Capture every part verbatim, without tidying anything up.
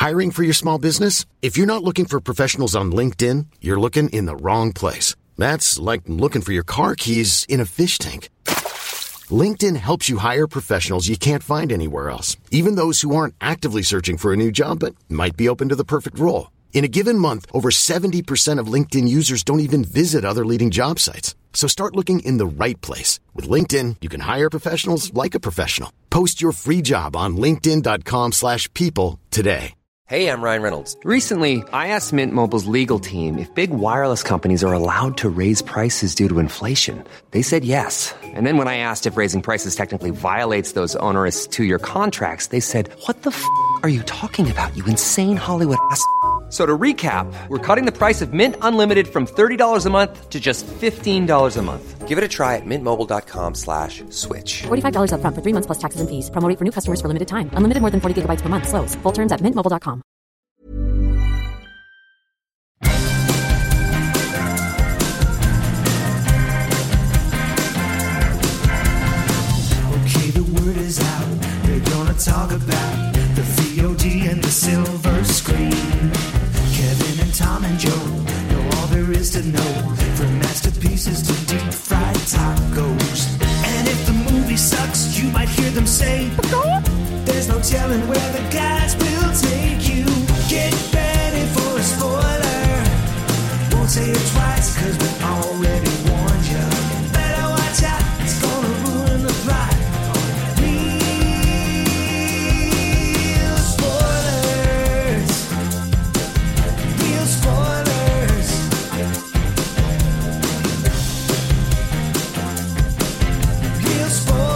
Hiring for your small business? If you're not looking for professionals on LinkedIn, you're looking in the wrong place. That's like looking for your car keys in a fish tank. LinkedIn helps you hire professionals you can't find anywhere else, even those who aren't actively searching for a new job but might be open to the perfect role. In a given month, over seventy percent of LinkedIn users don't even visit other leading job sites. So start looking in the right place. With LinkedIn, you can hire professionals like a professional. Post your free job on linkedin.com slash people today. Hey, I'm Ryan Reynolds. Recently, I asked Mint Mobile's legal team if big wireless companies are allowed to raise prices due to inflation. They said yes. And then when I asked if raising prices technically violates those onerous two-year contracts, they said, what the f*** are you talking about, you insane Hollywood ass f- So to recap, we're cutting the price of Mint Unlimited from thirty dollars a month to just fifteen dollars a month. Give it a try at mintmobile.com slash switch. forty-five dollars up front for three months plus taxes and fees. Promo rate for new customers for limited time. Unlimited more than forty gigabytes per month. Slows full terms at mint mobile dot com. Okay, the word is out. We're gonna talk about the V O D and the silver screen. Kevin and Tom and Joe know all there is to know, from masterpieces to deep fried tacos. And if the movie sucks, you might hear them say, there's no telling where the guys will take you. Get ready for a spoiler. Won't say it twice, cause we already warned you. Better watch out, it's gonna ruin the plot. Real spoilers. Real spoilers. Real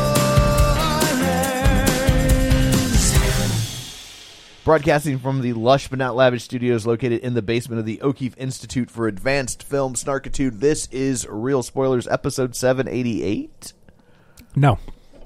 spoilers. Broadcasting from the lush but not lavish studios located in the basement of the O'Keefe Institute for Advanced Film Snarkitude, this is Real Spoilers, episode seven eighty-eight. No.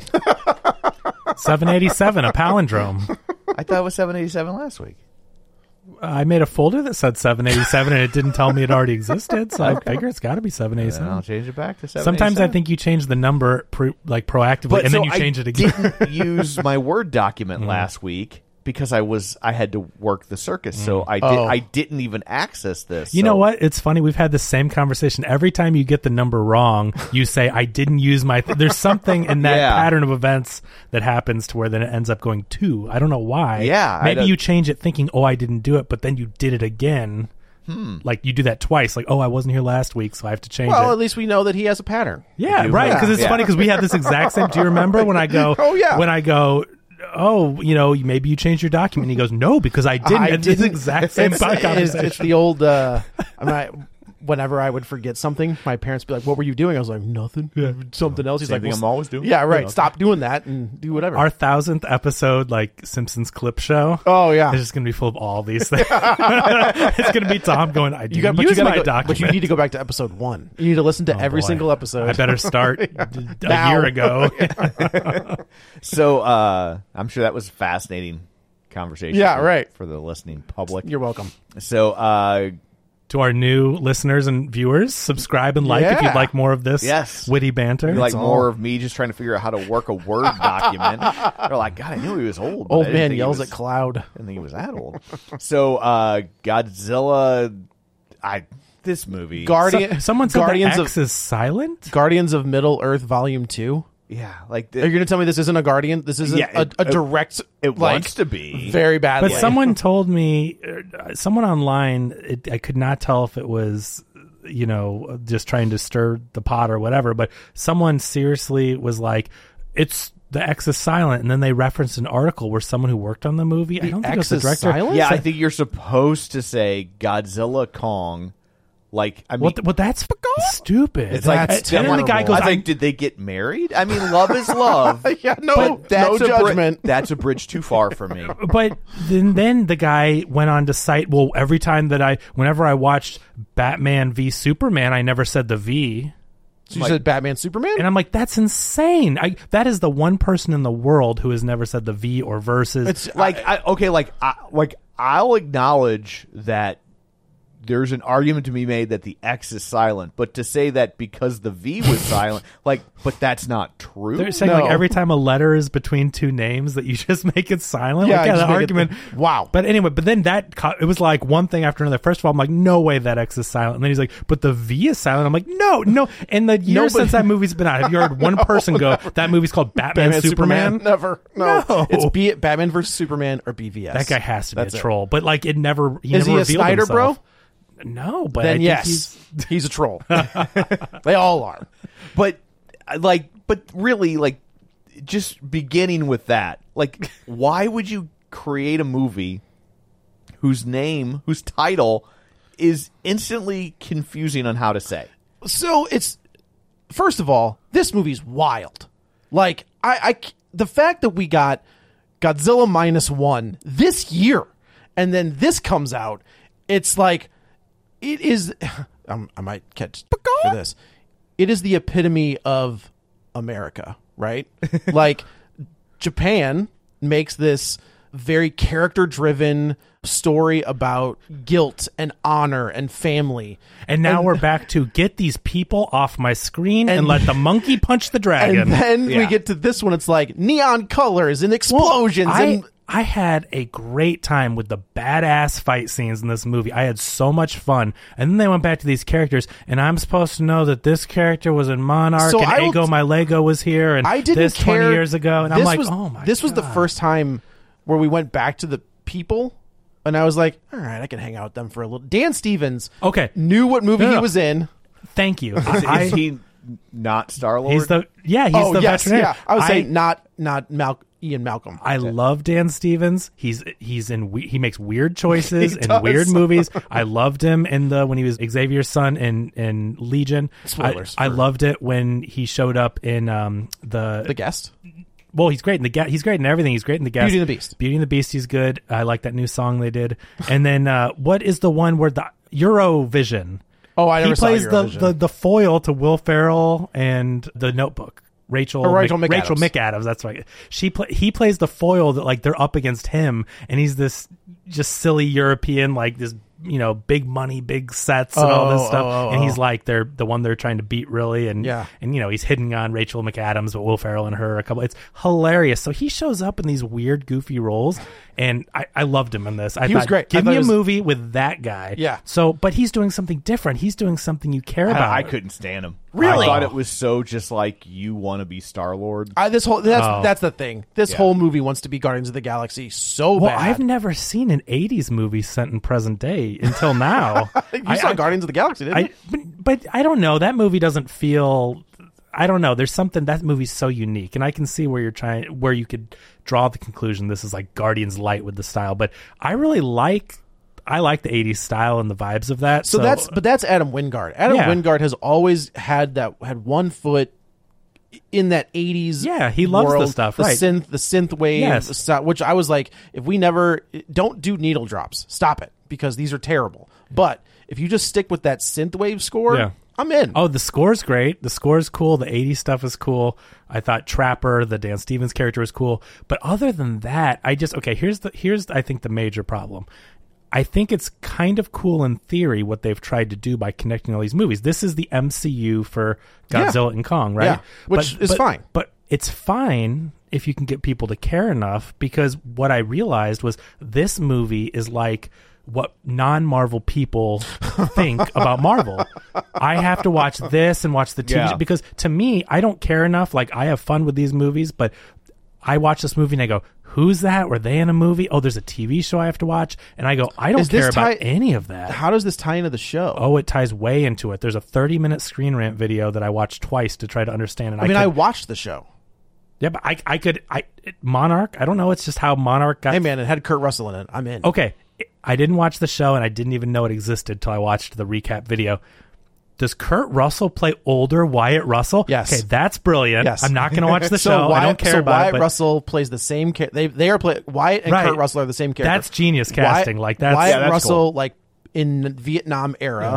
seven eighty-seven, a palindrome. I thought it was seven eighty-seven last week. I made a folder that said seven eighty-seven, and it didn't tell me it already existed, so I figure it's got to be seven eighty-seven. And I'll change it back to seven eighty-seven. Sometimes I think you change the number pre, like proactively, but and so then you change I it again. I didn't use my Word document last week because I was I had to work the circus, so I did Oh. I didn't even access this. You so. know what? It's funny. We've had the same conversation. Every time you get the number wrong, you say, I didn't use my... Th-. There's something in that Yeah. pattern of events that happens to where then it ends up going two. I don't know why. Yeah, I Maybe don't- you change it thinking, oh, I didn't do it, but then you did it again. Hmm. Like you do that twice. Like, oh, I wasn't here last week, so I have to change Well, it. at least we know that he has a pattern. Yeah, do. right. Because Yeah. it's Yeah. funny because we have this exact same... Do you remember when I go... Oh, yeah. When I go... Oh, you know, maybe you changed your document. He goes, no, because I didn't. I it's the didn't. exact same It's, conversation. it's, it's the old. Uh, I mean, I, whenever I would forget something, my parents would be like, "What were you doing?" I was like, "Nothing." Yeah. Something else. He's Same like, thing well, I'm always doing. Yeah, right. You know. Stop doing that and do whatever. Our thousandth episode, like Simpsons clip show. Oh, yeah. It's just gonna be full of all these things. It's gonna be Tom going, I didn't you got, but use you gotta my go, document. but you need to go back to episode one. You need to listen to Oh, every boy. single episode. I better start a Now. year ago. So uh, I'm sure that was a fascinating conversation. Yeah, for, right. for the listening public. You're welcome. So uh, To our new listeners and viewers, subscribe and like if Yeah. you'd like more of this Yes. witty banter. you're like all. more of me just trying to figure out how to work a Word document. They're like, God, I knew he was old. but I Old didn't man think he yells was- at cloud. I didn't think he was that old. So uh, Godzilla, I this movie, Guardian. So- someone said Guardians the of X is silent? Guardians of Middle Earth Volume Two. yeah, like Are the, you going to tell me this isn't a Guardian? This isn't Yeah, a, it- a direct. it like, wants to be. very bad. But way. someone told me, uh, someone online, it, I could not tell if it was, you know, just trying to stir the pot or whatever, but someone seriously was like, it's, the X is silent, and then they referenced an article where someone who worked on the movie, I don't think it was X the is director. silent? yeah, I said- think you're supposed to say Godzilla Kong. Like, I mean, What, what that's stupid. it's like, That's and then the guy terrible. goes, I was I, like, did they get married? I mean, love is love. Yeah, no, but that's no a bri- judgment. that's a bridge too far for me. but then, then the guy went on to cite, well, every time that I, whenever I watched Batman v Superman, I never said the V. So you Like- said Batman, Superman. And I'm like, that's insane. I, that is the one person in the world who has never said the V or versus. It's Like, I, okay, like, I, like I'll acknowledge that there's an argument to be made that the X is silent, but to say that because the V was silent, like, but that's not true. They're saying No. like every time a letter is between two names that you just make it silent. Yeah, like, yeah, just the make it- argument. wow. But anyway, but then that co- it was like one thing after another. First of all, I'm like, no way that X is silent. And then he's like, but the V is silent. I'm like, no, no. In the years Nobody- since that movie's been out, have you heard one person go, that movie's called Batman, Batman, Superman? Never. No. No. It's be it Batman versus Superman or B V S. That guy has to be That's a it. troll. But like, it never. He Is never he a revealed Snyder himself. bro? No, but I Then think yes, he's- he's, a troll. They all are. But like, but really, like, just beginning with that, like, why would you create a movie whose name, whose title, is instantly confusing on how to say? So it's first of all, this movie's wild. Like I, I c- the fact that we got Godzilla minus one this year, and then this comes out, it's like it is. Um, I might catch for this. It is the epitome of America, right? Like Japan makes this very character-driven story about guilt and honor and family. And now And- we're back to get these people off my screen and, And- let the monkey punch the dragon. And then we Yeah. get to this one. It's like neon colors and explosions. I, and I had a great time with the badass fight scenes in this movie. I had so much fun. And then they went back to these characters, and I'm supposed to know that this character was in Monarch, So and I will- Ego My Lego was here, and I didn't this care. twenty years ago. And I'm This like, was, oh my This was the God. first time where we went back to the people, and I was like, all right, I can hang out with them for a little. Dan Stevens Okay. knew what movie No, no, he no. was in. Thank you. Is, I, is he not Star-Lord? he's the yeah, he's oh, the yes, veterinarian. yeah. I would say not not Mal- Ian Malcolm. I love Dan Stevens. He's he's in we- he makes weird choices He in does. weird movies. I loved him in the when he was Xavier's son in in Legion. Spoilers I, I for- loved it when he showed up in um the The guest. well he's great in the Ga- he's great in everything. He's great in the guest. Beauty and the Beast. Beauty and the Beast. He's good. I like that new song they did. And then uh, what is the one where the Eurovision? Oh, I never he saw plays the, Eurovision. the the foil to Will Ferrell and The Notebook. Rachel, Or Rachel Mc, McAdams. Rachel McAdams. That's right. She play, he plays the foil that like they're up against him, and he's this just silly European, like this you know big money, big sets, and all this Oh, stuff. oh, oh, and he's oh. like they're the one they're trying to beat really, and Yeah. and you know he's hitting on Rachel McAdams, but Will Ferrell and her a couple. It's hilarious. So he shows up in these weird, goofy roles, and I, I loved him in this. I He thought, was great. I Give thought me it a was- movie with that guy. Yeah. So, but he's doing something different. He's doing something you care about. I, I couldn't stand him. Really? I thought it was so just like you want to be Star-Lord. I, this whole that's Oh. that's the thing. This Yeah. whole movie wants to be Guardians of the Galaxy so Well, bad. I've never seen an eighties movie set in present day until now. you I, saw I, Guardians of the Galaxy, didn't I, you? but, but I don't know. That movie doesn't feel. I don't know. There's something that movie's so unique, and I can see where you're trying, where you could draw the conclusion this is like Guardians light with the style. But I really like, I like the eighties style and the vibes of that. So, So, that's but that's Adam Wingard. Adam Yeah. Wingard has always had that had one foot in that eighties. Yeah, he loves the world, stuff, the right. synth, the synth wave, Yes. the stuff, which I was like, if we never don't do needle drops, stop it because these are terrible. But if you just stick with that synth wave score, Yeah. I'm in. Oh, the score's great. The score's cool. The eighties stuff is cool. I thought Trapper, the Dan Stevens character, was cool. But other than that, I just okay. Here's the here's I think the major problem. I think it's kind of cool in theory what they've tried to do by connecting all these movies. This is the M C U for Godzilla and Kong, right? Yeah, which is fine. But it's fine if you can get people to care enough, because what I realized was this movie is like what non-Marvel people think about Marvel. I have to watch this and watch the T V Yeah. because to me, I don't care enough. Like, I have fun with these movies, but I watch this movie and I go, who's that? Were they in a movie? Oh, there's a T V show I have to watch. And I go, I don't Is this care about tie- any of that. How does this tie into the show? Oh, it ties way into it. There's a thirty minute Screen Rant video that I watched twice to try to understand. And I mean, I could, watched the show. yeah, but I, I could, I Monarch. I don't know. It's just how Monarch got. Hey, man, it had Kurt Russell in it. I'm in. Okay, I didn't watch the show, and I didn't even know it existed till I watched the recap video. Does Kurt Russell play older Wyatt Russell? Yes. Okay, that's brilliant. Yes. I'm not going to watch the so show. Wyatt, I don't care so about Wyatt it. But Russell plays the same. Ca- they they are play Wyatt and Right. Kurt Russell are the same character. That's genius casting. Wyatt, Like, that's- Wyatt Yeah, that's Russell, cool. like in the Vietnam era,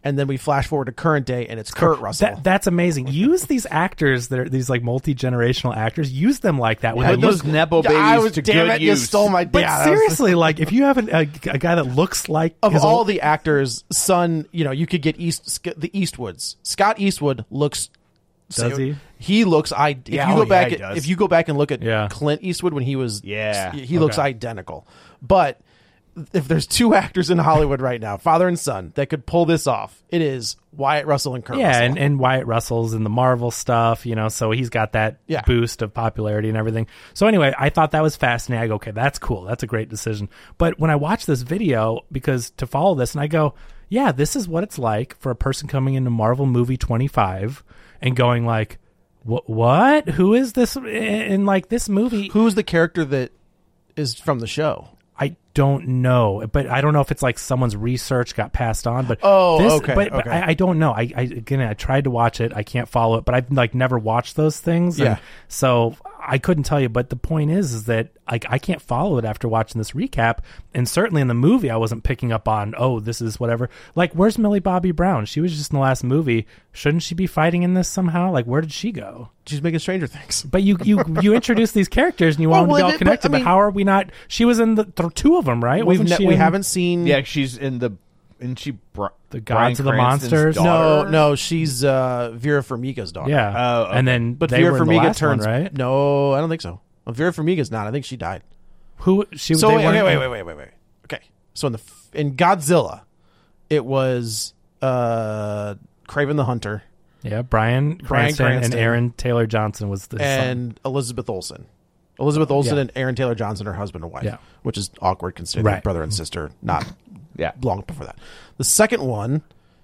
and then we flash forward to current day, and it's Kurt Russell. That, that's amazing. Use these actors that are these like multi-generational actors. Use them like that. When Put they those use, nepo Yeah, babies I was, to damn good it, use. you stole my. but yeah, that was- seriously, like if you have an, a, a guy that looks like of his all old- the actors, son, you know, you could get East the Eastwoods. Scott Eastwood looks. Does he? He looks. I. If Yeah, you oh, go yeah, back, he at- does. if you go back and look at Yeah. Clint Eastwood when he was, Yeah. he looks Okay. identical. But if there's two actors in Hollywood right now, father and son, that could pull this off, it is Wyatt Russell and Kurt yeah, Russell. and, and Wyatt Russell's in the Marvel stuff, you know, so he's got that Yeah. boost of popularity and everything. So anyway, I thought that was fascinating. I go, okay, that's cool. That's a great decision. But when I watch this video, because to follow this, and I go, yeah, this is what it's like for a person coming into Marvel movie twenty-five and going like, what? What? Who is this? And like this movie, Who's the character that is from the show? I don't know, but I don't know if it's like someone's research got passed on. But Oh, this, okay, But, but okay. I, I don't know. I, I again, I tried to watch it. I can't follow it, but I've like never watched those things. and Yeah. So I couldn't tell you. But the point is, is that like I can't follow it after watching this recap. And certainly in the movie, I wasn't picking up on, oh, this is whatever. Like, where's Millie Bobby Brown? She was just in the last movie. Shouldn't she be fighting in this somehow? Like, where did she go? She's making Stranger Things. But you you you introduce these characters and you want Well, them to be well, all but, connected. I But, mean- how are we not? She was in the th- two of them, right? We've Wasn't ne- she we in haven't seen. Yeah, she's in the. Isn't she Bri- The Bryan Gods of the Cranston's Monsters? No, daughter? no, she's uh, Vera Farmiga's daughter. Yeah. Oh, okay. And then But they Vera were in the Farmiga last turns. one, right? No, I don't think so. Well, Vera Farmiga's not. I think she died. Who she? So they wait, weren't wait, wait, in- wait, wait, wait, wait. Okay. So in the f- in Godzilla, it was uh, Kraven the Hunter Yeah, Brian Bryan Cranston, and Cranston. Aaron Taylor Johnson was the son. and Elizabeth Olsen. Elizabeth Olsen Yeah. and Aaron Taylor Johnson, her husband and wife, Yeah. which is awkward considering Right. brother and sister, not Yeah. long before that. The second one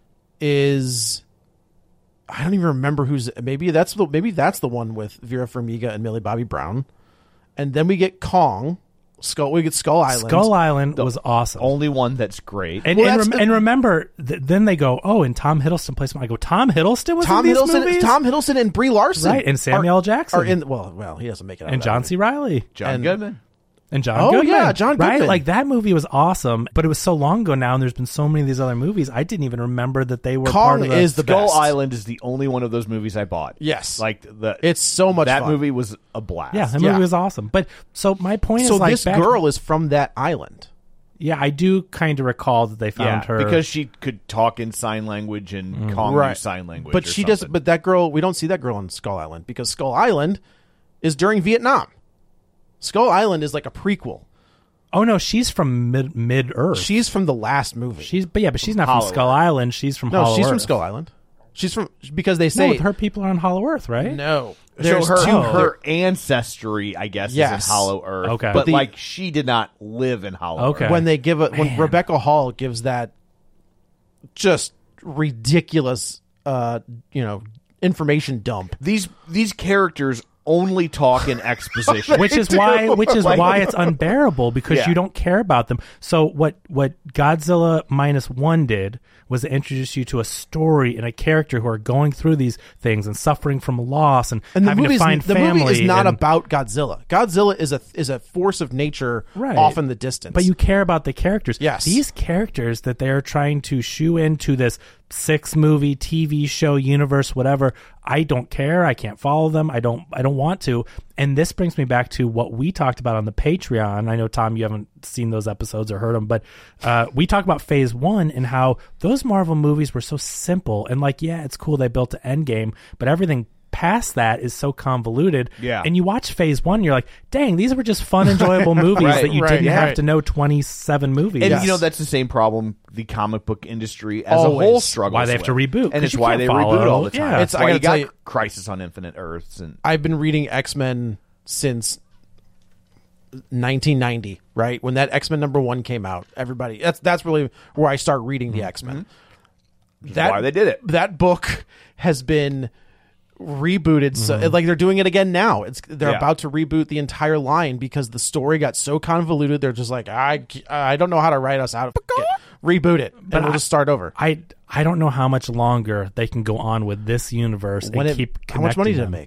is I don't even remember who's maybe that's the maybe that's the one with Vera Farmiga and Millie Bobby Brown, and then we get Kong, Skull. We get Skull Island. Skull Island was awesome. Only one that's great. and, Well, and, that's rem- the- and remember, th- then they go, oh, and Tom Hiddleston plays. I go, Tom Hiddleston was Tom in these Hiddleston, movies? Tom Hiddleston, and Brie Larson, Right, and Samuel are- L. Jackson. are in. Well, well, he doesn't make it out. and of that John movie. C. Riley. John and- Goodman. And John Oh, Goodman. yeah, John Right? Goodman. Like, that movie was awesome, but it was so long ago now, and there's been so many of these other movies, I didn't even remember that they were part Kong of the... is the Skull best. Island is the only one of those movies I bought. Yes. like the It's so much that fun. movie was a blast. Yeah, that movie Yeah. was awesome. But, so my point So is, like, this back- girl is from that island. Yeah, I do kind of recall that they found yeah, her... because she could talk in sign language and Kong Right. knew sign language. But or she does. something. But that girl, we don't see that girl on Skull Island because Skull Island is during Vietnam. Skull Island is like a prequel. Oh, no, she's from mid, mid-Earth. She's from the last movie. She's, but yeah, but she's not Hollow from Skull Earth. Island. She's from no, Hollow she's from Earth. Skull Island. She's from because they No, say her people are on Hollow Earth, right? no. so There's her two. her ancestry, I guess, Yes. is in Hollow Earth. Okay. but But the- like she did not live in Hollow Okay. Earth. when they give it when Man. Rebecca Hall gives that just ridiculous, uh, you know, information dump. These these characters only talk in exposition. Which is why, which is Like- why it's unbearable because Yeah. you don't care about them. So what, what Godzilla minus one did was to introduce you to a story and a character who are going through these things and suffering from loss and, And the having movie to find the family. movie is not and- about Godzilla. Godzilla is a is a force of nature Right. off in the distance. But you care about the characters. Yes. These characters that they're trying to shoe into this six movie T V show universe, whatever, I don't care. I can't follow them. I don't I don't want to. And this brings me back to what we talked about on the Patreon. I know, Tom, you haven't seen those episodes or heard them, but uh, we talked about Phase One and how those Marvel movies were so simple. And like, yeah, it's cool they built an Endgame, but everything past that is so convoluted. Yeah. And you watch Phase One, you're like, dang, these were just fun, enjoyable movies Right, that you right, didn't have right. to know twenty-seven movies. And Yes. you know that's the same problem the comic book industry as Always. a whole struggles Why they have to with. reboot, 'cause and it's you why can't they follow. reboot all the time. Yeah. It's It's- I why gotta you got tell you- Crisis on Infinite Earths and I've been reading X-Men since nineteen ninety, right? When that X-Men number one came out, everybody that's that's really where I start reading the X-Men. That why they did it. That book has been rebooted, so like they're doing it again now. It's they're Yeah. about to reboot the entire line because the story got so convoluted. They're just like, I I don't know how to write us out of it. Reboot it, and we'll I- just start over. I I don't know how much longer they can go on with this universe When and it, keep how much money connecting did it them. make?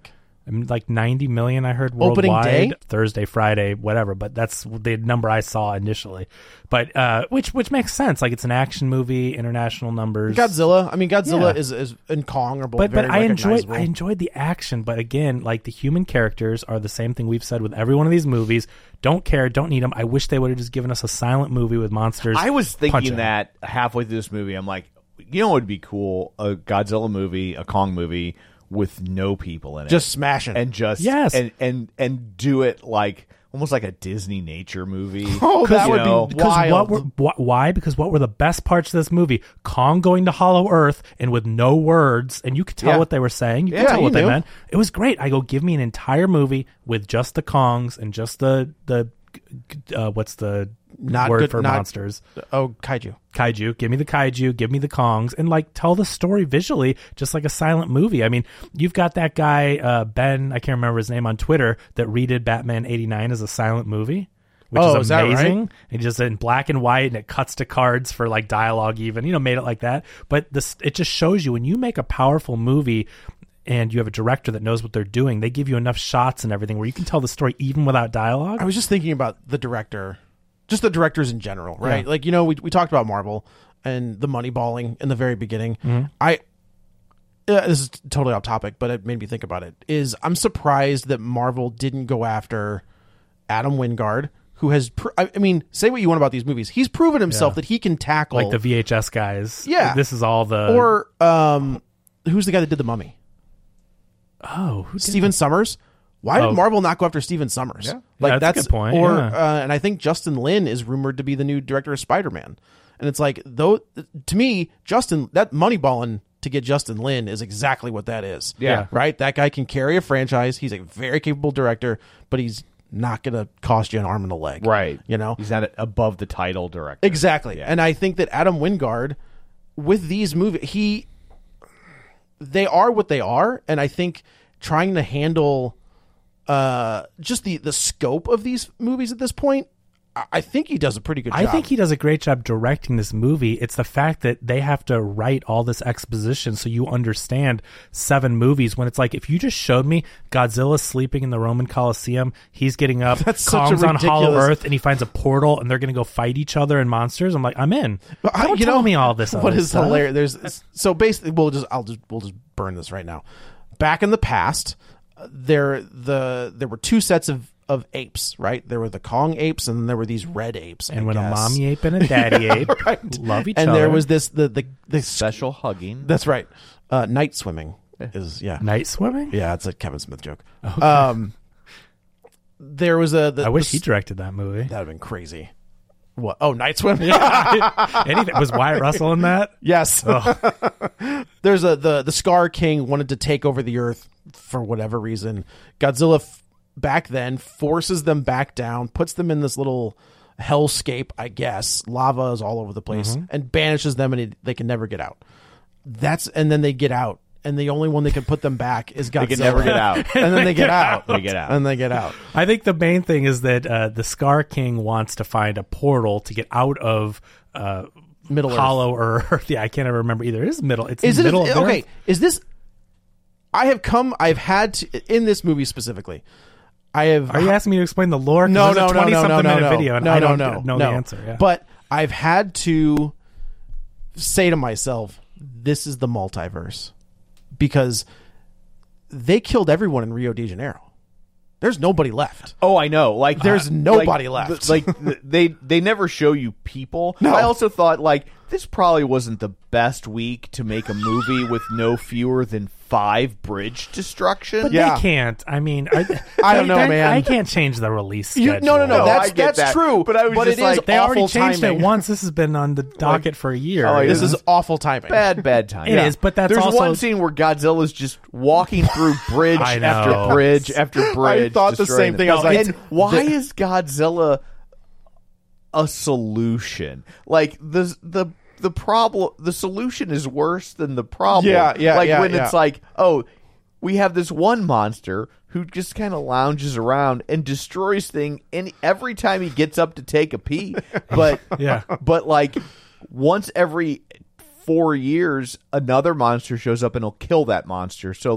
I mean, like ninety million I heard Opening worldwide. day? Thursday, Friday, whatever, but that's the number I saw initially. But uh which which makes sense. Like it's an action movie, international numbers. Godzilla. I mean, Godzilla Yeah. is, is and Kong are both But very but I enjoyed recognizable. I enjoyed the action, but again, like the human characters are the same thing we've said with every one of these movies. Don't care, don't need them. I wish they would have just given us a silent movie with monsters. I was thinking punching. that halfway through this movie, I'm like, you know what would be cool? A Godzilla movie, a Kong movie with no people in it. Just smashing. and just Yes. and and and do it like almost like a Disney nature movie. Oh, that You would be know? Because wild. what were, wh- why? Because what were the best parts of this movie? Kong going to Hollow Earth and with no words, and you could tell Yeah. what they were saying. You could Yeah, tell you what they knew. meant. It was great. I go, give me an entire movie with just the Kongs and just the the uh, what's the Not word good- for not- monsters? oh, kaiju. Kaiju. Give me the kaiju. Give me the Kongs, and like tell the story visually, just like a silent movie. I mean, you've got that guy uh, Ben. I can't remember his name on Twitter that redid Batman eighty-nine as a silent movie. Which Oh, is is that right? amazing. And just in black and white, and it cuts to cards for like dialogue, even you know, made it like that. But this, it just shows you when you make a powerful movie, and you have a director that knows what they're doing. They give you enough shots and everything where you can tell the story even without dialogue. I was just thinking about the director, just the directors in general, right? Yeah. Like, you know, we we talked about Marvel and the money balling in the very beginning. Mm-hmm. I uh, this is totally off topic, but it made me think about it. Is I'm surprised that Marvel didn't go after Adam Wingard, who has, pr- I I mean, say what you want about these movies, he's proven himself Yeah. that he can tackle like the V H S guys. Yeah. This is all the or um, who's the guy that did the Mummy? oh, who did Steven Summers. Why Oh. did Marvel not go after Steven Summers? Yeah. Like Yeah, that's a good point, Or yeah. uh, and I think Justin Lin is rumored to be the new director of Spider-Man. And it's like, though, to me, Justin, that moneyballing to get Justin Lin is exactly what that is. Yeah. Right? That guy can carry a franchise. He's a very capable director, but he's not going to cost you an arm and a leg. Right. You know? He's not above the title director. Exactly. Yeah. And I think that Adam Wingard, with these movies, he, they are what they are. And I think trying to handle uh, just the, the scope of these movies at this point, I, I think he does a pretty good job. I think he does a great job directing this movie. It's the fact that they have to write all this exposition so you understand seven movies when it's like, if you just showed me Godzilla sleeping in the Roman Coliseum, he's getting up, That's such a Kong's on Hollow ridiculous- Earth, and he finds a portal, and they're going to go fight each other and monsters. I'm like, I'm in. But I- Don't you tell know, me all this. What other is stuff. hilarious? There's so basically, we'll just I'll just we'll just burn this right now. Back in the past, uh, there the there were two sets of of apes, right? There were the Kong apes, and then there were these red apes. I And when a guess. mommy ape and a daddy ape love each and other, there was this the the, the Special hugging. that's right. Uh, night swimming is yeah night swimming. yeah it's a Kevin Smith joke. Um, there was a. The, I wish the, he directed that movie. That'd have been crazy. What? Oh, night swim. Anything was Wyatt Russell in that? Yes. There's a the the Scar King wanted to take over the Earth for whatever reason. Godzilla f- back then forces them back down, puts them in this little hellscape, I guess. Lava is all over the place, and banishes them, and it, they can never get out. That's and then they get out, and the only one that can put them back is Godzilla. They can never get out. and then they get out. They get out. and they get out. I think the main thing is that uh, the Scar King wants to find a portal to get out of uh, Middle Earth. Hollow Earth. Yeah, I can't ever remember either. It is middle. It's Is in it the middle of okay? Earth. Is this? I have come. I've had to in this movie specifically. I have. Are you asking me to explain the lore? 'Cause No, there's no, a no, no, twenty no, something no, minute no, video, and no, I no, don't no, know no. the answer. Yeah. But I've had to say to myself, "This is the multiverse," because they killed everyone in Rio de Janeiro. There's nobody left. Oh, I know. Like There's uh, nobody like, left. th- Like th- they they never show you people. No. I also thought like this probably wasn't the best week to make a movie with no fewer than five bridge destruction. But Yeah. they can't. I mean, I, I don't know, I, man. I can't change the release You- schedule. no, no, no. No, that's I get that's that. true. But I was but just it is like, they already awful changed timing. it once. This has been on the docket for a year. Oh, This Yeah. is awful timing. bad, bad time. It is, but that's There's also- one scene where Godzilla's just walking through bridge I know. after bridge after bridge. thought the destroying same thing. it. I was like, and why the- is Godzilla a solution? Like the the the problem, the solution is worse than the problem. Yeah, yeah, Like yeah, when yeah. it's like, oh, we have this one monster who just kind of lounges around and destroys thing, and every time he gets up to take a pee, but Yeah. but like once every four years, another monster shows up and will kill that monster. So like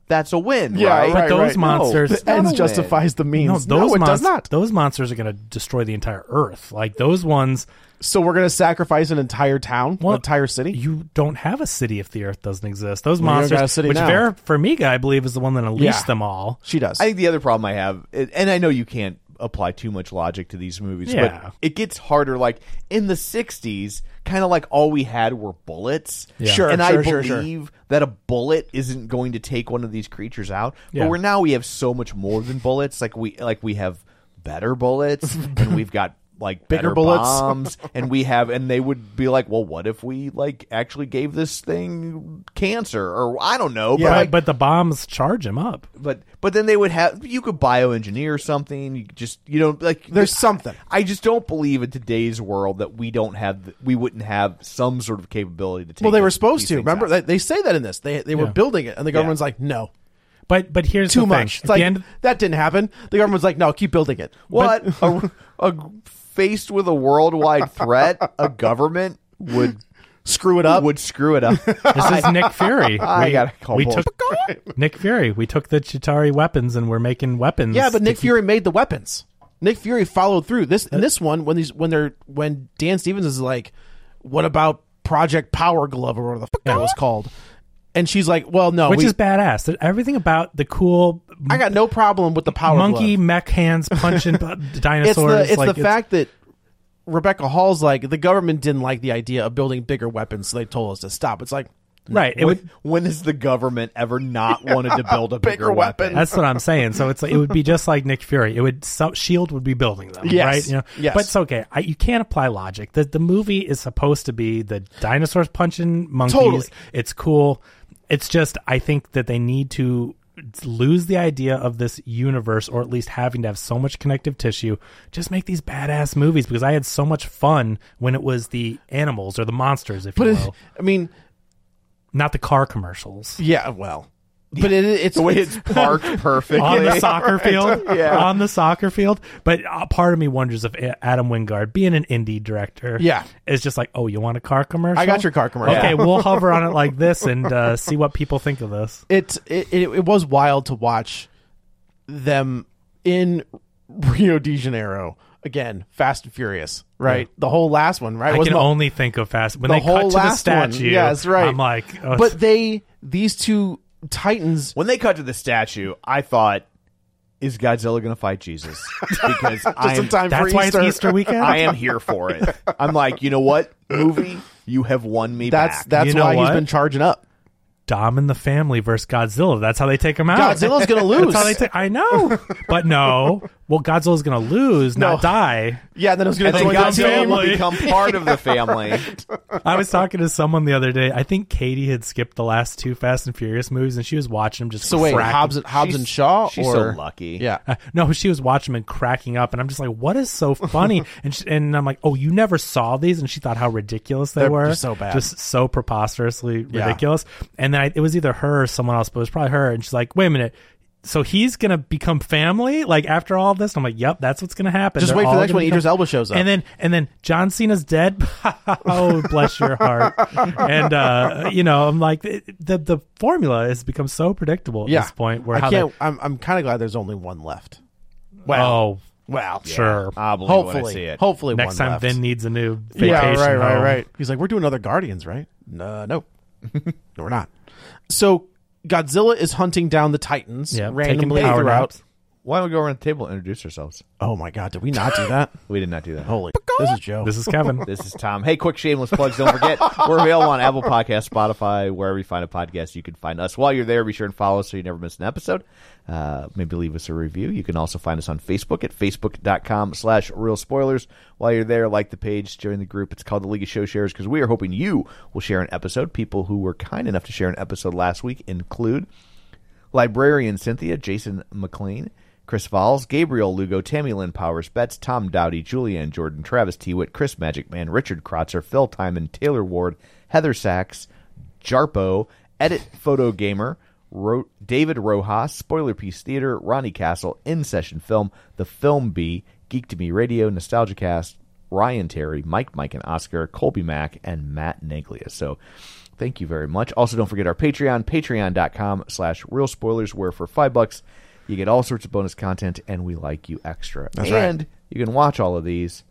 that's a win, Yeah, right? But right, those right. monsters- No, It's the ends not a win. justifies the means. No, those no, it monst- does not. Those monsters are going to destroy the entire Earth. Like those ones. So we're going to sacrifice an entire town, Well, an entire city? You don't have a city if the Earth doesn't exist. Those Well, you don't monsters, got a city which now. Vera Farmiga, I believe, is the one that unleashed Yeah. them all. She does. I think the other problem I have, and I know you can't apply too much logic to these movies, Yeah. but it gets harder. Like in the sixties, kind of like all we had were bullets. Yeah. Sure, and sure, I sure, sure. believe that a bullet isn't going to take one of these creatures out. Yeah. But where now we have so much more than bullets. Like we like we have better bullets, and we've got like Bigger better bullets. bombs, and we have, and they would be like, well, what if we like actually gave this thing cancer, or I don't know, Yeah. but But, like, but the bombs charge him up. but but then they would have, you could bioengineer something. You could just, you know, like There's something. I just don't believe in today's world that we don't have, we wouldn't have some sort of capability to take. Well, they were these- supposed these to. things Remember, out. they, they say that in this. They they were Yeah. building it, and the government's like, no, But but here's too the much. thing. It's At like, the end, that didn't happen. The government's like, no, keep building it. What a, a faced with a worldwide threat, a government would Screw it up. would screw it up. this is Nick Fury. I we, gotta call we bullshit. took Nick Fury. We took the Chitauri weapons and we're making weapons. Yeah, but to Nick keep- Fury made the weapons. Nick Fury followed through. This in this one when these when they're when Dan Stevens is like, what about Project Power Glove or whatever the fuck that was called? And she's like, well, no, which we, is badass. Everything about the cool I got no problem with the power monkey glove. mech hands punching bu- It's dinosaurs. the it's like, the fact that Rebecca Hall's like, the government didn't like the idea of building bigger weapons, so they told us to stop. It's like, right. It when, would, when has the government ever not wanted to build a bigger, Bigger weapon? weapon. that's what I'm saying. So it's like it would be just like Nick Fury. It would so, Shield would be building them, Yes. right? You know, Yes. but it's okay. I, you can't apply logic. The the movie is supposed to be the dinosaurs punching monkeys. Totally. It's cool. It's just I think that they need to lose the idea of this universe, or at least having to have so much connective tissue. Just make these badass movies, because I had so much fun when it was the animals or the monsters, if but you it, will, I mean, not the car commercials. yeah, well, but it, it's the way it's parked perfectly On the soccer field, Yeah. on the soccer field. But uh, part of me wonders if A- Adam Wingard, being an indie director, Yeah. is just like, oh, you want a car commercial? I got your car commercial. Okay, Yeah. we'll hover on it like this and uh, see what people think of this. It, it it it was wild to watch them in Rio de Janeiro again. Fast and Furious, right? The whole last one, right? I Wasn't can the- only think of fast when the they whole cut to the last one. statue. Yes, right. I'm like, oh, but they these two titans. When they cut to the statue, I thought, is Godzilla going to fight Jesus? Because I Just in am, time that's for why Easter. it's Easter weekend. I am here for it. I'm like, you know what, movie, you have won me That's back. that's You know why he's what? been charging up. Dom and the Family versus Godzilla. That's how they take him out. Godzilla's gonna lose. That's how they take. I know, but no. Well, Godzilla's gonna lose, No. not die. Yeah, and then it was going and to then join Godzilla Godzilla. will become part of the family. I was talking to someone the other day. I think Katie had skipped the last two Fast and Furious movies, and she was watching them just. So wait, cracking- Hobbs, and- Hobbs She's- and Shaw, she's or so lucky. Yeah, Uh, no, she was watching them and cracking up, and I'm just like, "What is so funny?" and she, and I'm like, "Oh, you never saw these?" And she thought how ridiculous they They're were, just so bad. just so preposterously Yeah. ridiculous. And then I, it was either her or someone else, but it was probably her. And she's like, "Wait a minute." So he's gonna become family, like after all of this. And I'm like, "Yep, that's what's gonna happen." just They're wait for all the next gonna one. become- Idris Elba shows up, and then and then John Cena's dead. Oh, bless your heart. And uh, you know, I'm like, the the, the formula has become so predictable at yeah, this point. Where I how can't. they, I'm I'm kind of glad there's only one left. oh, Well, sure. I'll believe when I hopefully, see it. hopefully Next one time, left. Vin needs a new vacation. Yeah, right, right, home. right. He's like, we're doing other Guardians, right? No, no, no, we're not. So Godzilla is hunting down the Titans Yeah, taking randomly power throughout. naps. Why don't we go around the table and introduce ourselves? Oh my god, did we not do that? We did not do that. Holy, this is Joe. This is Kevin. This is Tom. Hey, quick shameless plugs. Don't forget, we're available on Apple Podcasts, Spotify, wherever you find a podcast, you can find us. While you're there, be sure and follow us so you never miss an episode. Uh, maybe leave us a review. You can also find us on Facebook at facebook.com slash real spoilers. While you're there, like the page, join the group. It's called the League of Show Sharers because we are hoping you will share an episode. People who were kind enough to share an episode last week include Librarian Cynthia, Jason McLean, Chris Valls, Gabriel Lugo, Tammy Lynn Powers Betts, Tom Dowdy, Julianne Jordan, Travis Tewitt, Chris Magic Man, Richard Krotzer, Phil Timon, Taylor Ward, Heather Sachs, Jarpo, Edit Photo Gamer, Ro- David Rojas, Spoiler Piece Theater, Ronnie Castle, In Session Film, The Film Bee, Geek to Me Radio, Nostalgia Cast, Ryan Terry, Mike, Mike, and Oscar, Colby Mack, and Matt Neglia. So thank you very much. Also, don't forget our Patreon, patreon.com slash real spoilers, where for five bucks you get all sorts of bonus content, and we like you extra. That's and right. you can watch all of these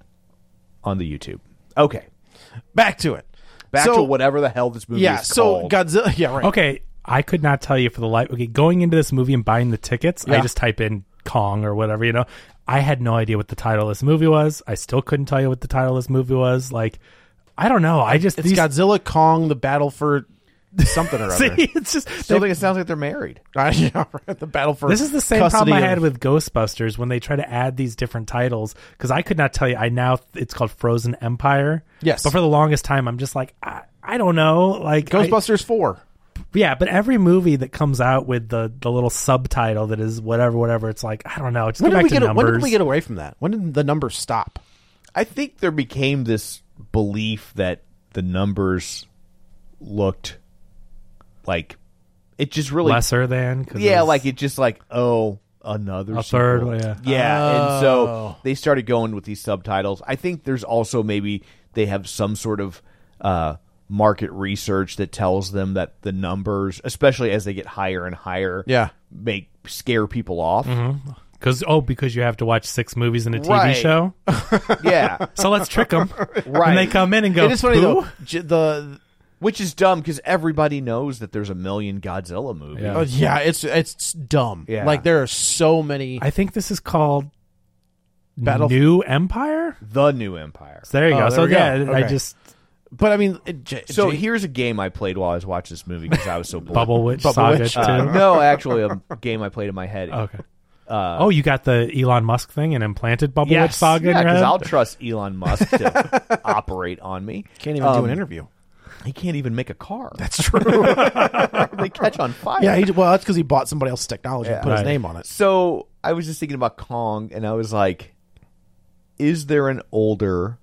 on the YouTube. Okay. Back to it. Back So- to whatever the hell this movie Yeah, is so called. Godzilla. Yeah, right. Okay, I could not tell you for the life. Okay, going into this movie and buying the tickets, I Yeah. just type in Kong or whatever, you know. I had no idea what the title of this movie was. I still couldn't tell you what the title of this movie was. Like, I don't know. I just It's these, Godzilla, Kong, the battle for something or other. See, it's just Still think it sounds like they're married. Uh, yeah, right. The battle for this is the same custody problem I of- had with Ghostbusters when they try to add these different titles, because I could not tell you. I now it's called Frozen Empire. Yes. but for the longest time, I'm just like I, I don't know. Like I- Ghostbusters four. yeah, but every movie that comes out with the the little subtitle that is whatever, whatever, it's like I don't know. Just When go did back we to get? numbers. When did we get away from that? When did the numbers stop? I think there became this belief that the numbers looked like it just really lesser than? 'Cause yeah, was- like it just like oh another A third, sequel. yeah. yeah, and so Oh. they started going with these subtitles. I think there's also maybe they have some sort of uh, market research that tells them that the numbers, especially as they get higher and higher, Yeah. make scare people off. Because oh, because you have to watch six movies in a T V Right. show, Yeah, so let's trick them. Right. And they come in and go. It is funny "Who?" though. J- The which is dumb because everybody knows that there's a million Godzilla movies. Yeah. oh, yeah, it's it's dumb. Yeah. Like there are so many. I think this is called Battle- New Empire. The New Empire. So there you Oh, go. there So we go. yeah, I Okay. just But I mean, it, J- So J- here's a game I played while I was watching this movie because I was so bored. Bubble Witch Bubble Saga Witch. too. Uh, no, actually, a game I played in my head. Okay. Uh, oh, you got the Elon Musk thing and implanted Bubble Witch yes, Saga yeah, in your because head? I'll trust Elon Musk to operate on me. can't even do Um, an interview. He can't even make a car. That's true. They catch on fire. yeah, he, well, that's because he bought somebody else's technology and put his Right. name on it. So I was just thinking about Kong, and I was like, is there an older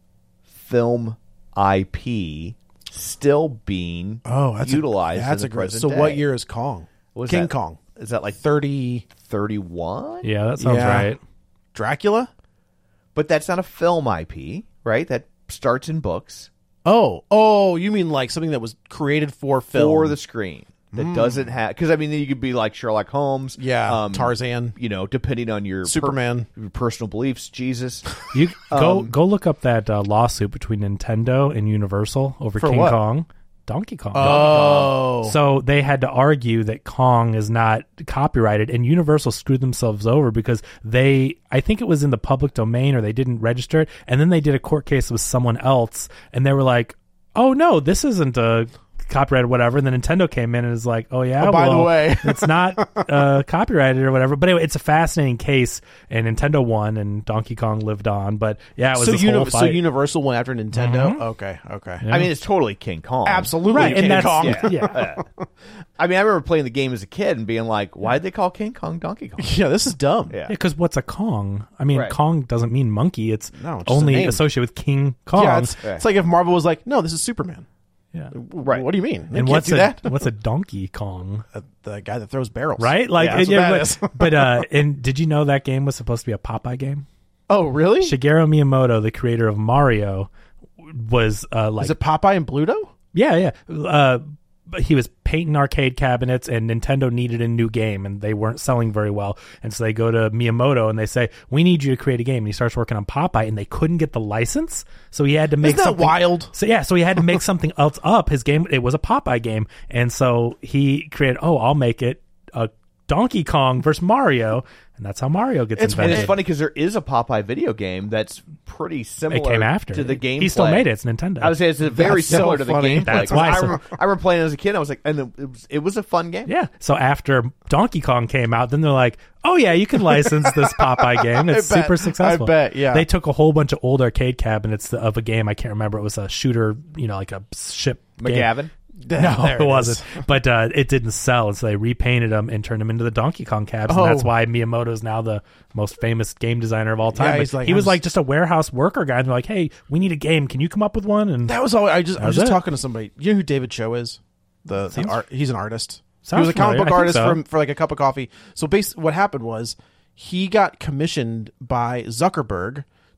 film I P still being Oh, that's utilized A, that's in a the great. present So day? what year is Kong? Was King that- Kong. Is that like Thirty. thirty-one? Yeah, that sounds Yeah. right. Dracula. But that's not a film I P, right? That starts in books Oh, oh, you mean like something that was created for film? for the screen that doesn't have. Because I mean, you could be like Sherlock Holmes, Yeah, um, Tarzan. You know, depending on your per- Superman. your personal beliefs, Jesus. You go Um, go look up that uh, lawsuit between Nintendo and Universal over For King what? Kong, Donkey Kong. Oh, So they had to argue that Kong is not copyrighted, and Universal screwed themselves over because they, I think it was in the public domain or they didn't register it, and then they did a court case with someone else, and they were like, "Oh no, this isn't a copyrighted whatever." And then Nintendo came in and is like, "Oh yeah, Oh, by the well, way." it's not uh, copyrighted or whatever." But anyway, it's a fascinating case, and Nintendo won, and Donkey Kong lived on. But yeah, it was so, this uni- whole so fight. Universal went after Nintendo. Okay, okay, Yeah. I mean, it's totally King Kong. absolutely. right, King and that's Kong. yeah. yeah. I mean, I remember playing the game as a kid and being like, "Why did they call King Kong Donkey Kong?" Yeah, this is dumb. Yeah. Because what's a Kong? I mean, Right. Kong doesn't mean monkey. It's No, it's just a only name. associated with King Kong. Yeah, it's, Right. it's like if Marvel was like, "No, this is Superman." Yeah. Right. What do you mean? You And can't what's do a that? what's a Donkey Kong? Uh, the guy that throws barrels, Right? Like, yeah, that's yeah, what that but, is. but uh, and did you know that game was supposed to be a Popeye game? Oh, really? Shigeru Miyamoto, the creator of Mario, was uh, like, Is it Popeye and Bluto? yeah, yeah. Uh, but he was painting arcade cabinets, and Nintendo needed a new game, and they weren't selling very well. And so they go to Miyamoto and they say, "We need you to create a game." And he starts working on Popeye, and they couldn't get the license, so he had to make Isn't that something wild? So yeah, so he had to make something else up. His game, it was a Popeye game, and so he created, "Oh, I'll make it a Donkey Kong versus Mario," and that's how Mario gets It's- And invented. it's funny because there is a Popeye video game that's pretty similar. It came after to the game. He still made it. It's Nintendo. I would say it's very That's so similar to the funny. gameplay. That's 'Cause why I, so- remember, I remember playing as a kid. I was like, and it was it was a fun game. Yeah. So after Donkey Kong came out, then they're like, "Oh yeah, you can license this Popeye game. It's I bet. super successful." I bet, yeah. They took a whole bunch of old arcade cabinets of a game. I can't remember. It was a shooter, you know, like a ship game. McGavin. No, There it it wasn't. is. But uh, it didn't sell, and so they repainted them and turned them into the Donkey Kong cabs. And Oh. that's why Miyamoto is now the most famous game designer of all time. Yeah, But he's like, he I'm was just- like just a warehouse worker guy. And they're like, "Hey, we need a game. Can you come up with one?" And That was all. I just I was That was just it. talking to somebody. You know who David Cho is? The the Sounds- art. He's an artist. He Sounds was a comic familiar. book I think artist so. for for like a cup of coffee. So, bas- what happened was he got commissioned by Zuckerberg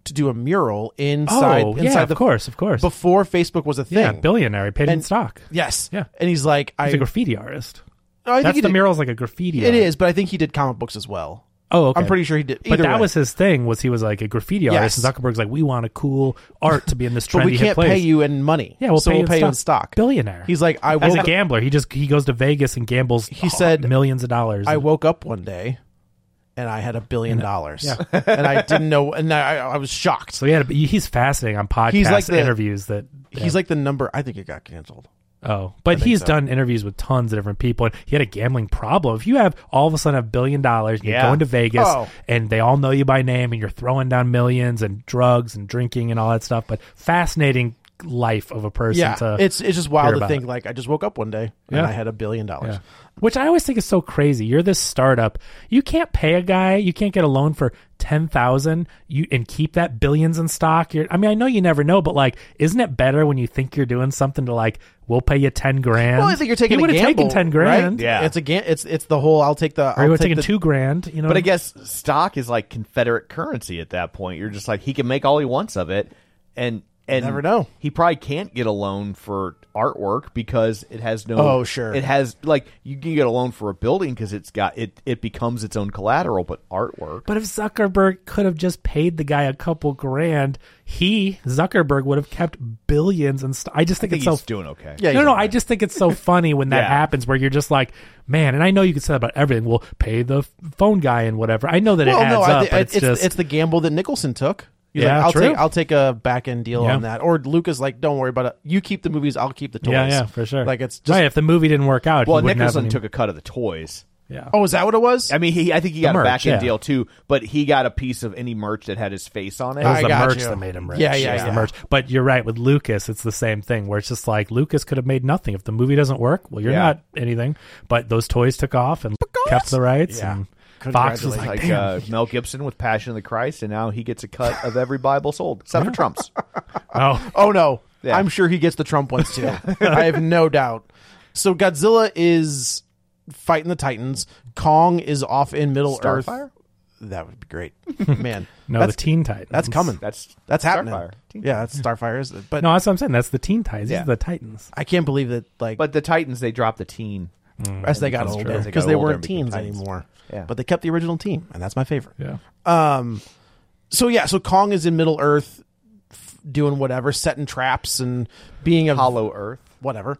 to do a mural inside. Oh, inside yeah, the, of course, of course. Before Facebook was a thing. Yeah, billionaire. He paid in And- stock. Yes. Yeah. And he's like, I. He's a graffiti artist. I think That's he the did- mural's like a graffiti. It art. is, but I think he did comic books as well. Oh, okay. I'm pretty sure he did. But Either that way. was his thing. Was he was like a graffiti artist, Yes. and Zuckerberg's like, we want a cool art to be in this trendy But we hip can't place. pay you in money. Yeah, we'll so pay, we'll you pay in you in stock. stock. Billionaire. He's like, I As woke a up, gambler, he just he goes to Vegas and gambles. He said, millions of dollars. I woke up one day and I had a billion dollars. Yeah. And I didn't know, and I, I was shocked. So he had. A, he's fascinating on podcasts, He's like the- interviews that. He's yeah. like the number, I think it got canceled. Oh, but think he's so. done interviews with tons of different people, and he had a gambling problem. If you have all of a sudden a billion dollars, and you're Yeah. going to Vegas, Oh. and they all know you by name, and you're throwing down millions and drugs and drinking and all that stuff. But fascinating life of a person. Yeah. to It's it's just hear wild to about think, it. like, I just woke up one day and Yeah. I had a billion dollars. Yeah. Which I always think is so crazy. You're this startup. You can't pay a guy. You can't get a loan for ten thousand. You and keep that billions in stock. You're, I mean, I know you never know, but like, isn't it better when you think you're doing something to like, we'll pay you ten grand? Well, I think you're taking He a would have gamble, taken ten grand. right? Yeah. It's a ga- It's it's the whole. I'll take the. Or I'll he would have take taken the, two grand. You know. But I guess stock is like Confederate currency at that point. You're just like, he can make all he wants of it, and and Never know. He probably can't get a loan for artwork because it has no. Oh, sure. It has like you can get a loan for a building because it's got it. It becomes its own collateral, but artwork. But if Zuckerberg could have just paid the guy a couple grand, he Zuckerberg would have kept billions and st- I just I think, think it's he's so doing okay. Yeah, no, he's no, all I right. just think it's so funny when that Yeah. happens where you're just like, man, and I know you can say that about everything. We'll pay the f- phone guy and whatever. I know that Well, it adds no, I up, thi- but it's it's, just it's the gamble that Nicholson took. He's Yeah, like, I'll true. take I'll take a back end deal Yeah. on that. Or Lucas like, don't worry about it. You keep the movies, I'll keep the toys. yeah, yeah, for sure. Like it's just. right. If the movie didn't work out, Well, he wouldn't have Nicholson any- took a cut of the toys. Yeah. Oh, is that what it was? I mean, he I think he got The a merch, back end yeah. deal too, but he got a piece of any merch that had his face on it. It was I the got merch you. that made him rich. Yeah, yeah, It was the yeah. merch. But you're right with Lucas. It's the same thing where it's just like Lucas could have made nothing if the movie doesn't work. Well, you're Yeah. not anything. But those toys took off and kept the rights. Yeah. And Fox was Congratulations. like, like damn. uh, Mel Gibson with Passion of the Christ, and now he gets a cut of every Bible sold, except for Trump's. oh, Oh no, Yeah. I'm sure he gets the Trump ones too. I have no doubt. So Godzilla is fighting the Titans. Kong is off in Middle Starfire? Earth. That would be great, man. no, that's, the Teen Titans. that's coming. That's That's happening. Starfire. Yeah, that's Starfire. Is it? But No, that's what I'm saying. That's the Teen Titans. Yeah. These are the Titans. I can't believe that. Like, But the Titans, they dropped the teen. as they got That's older, true. As they because got they older weren't and became teens Titans. anymore. Yeah. But they kept the original team, and that's my favorite. Yeah. Um, so yeah, so Kong is in Middle Earth, f- doing whatever, setting traps and being a Hollow Earth. whatever.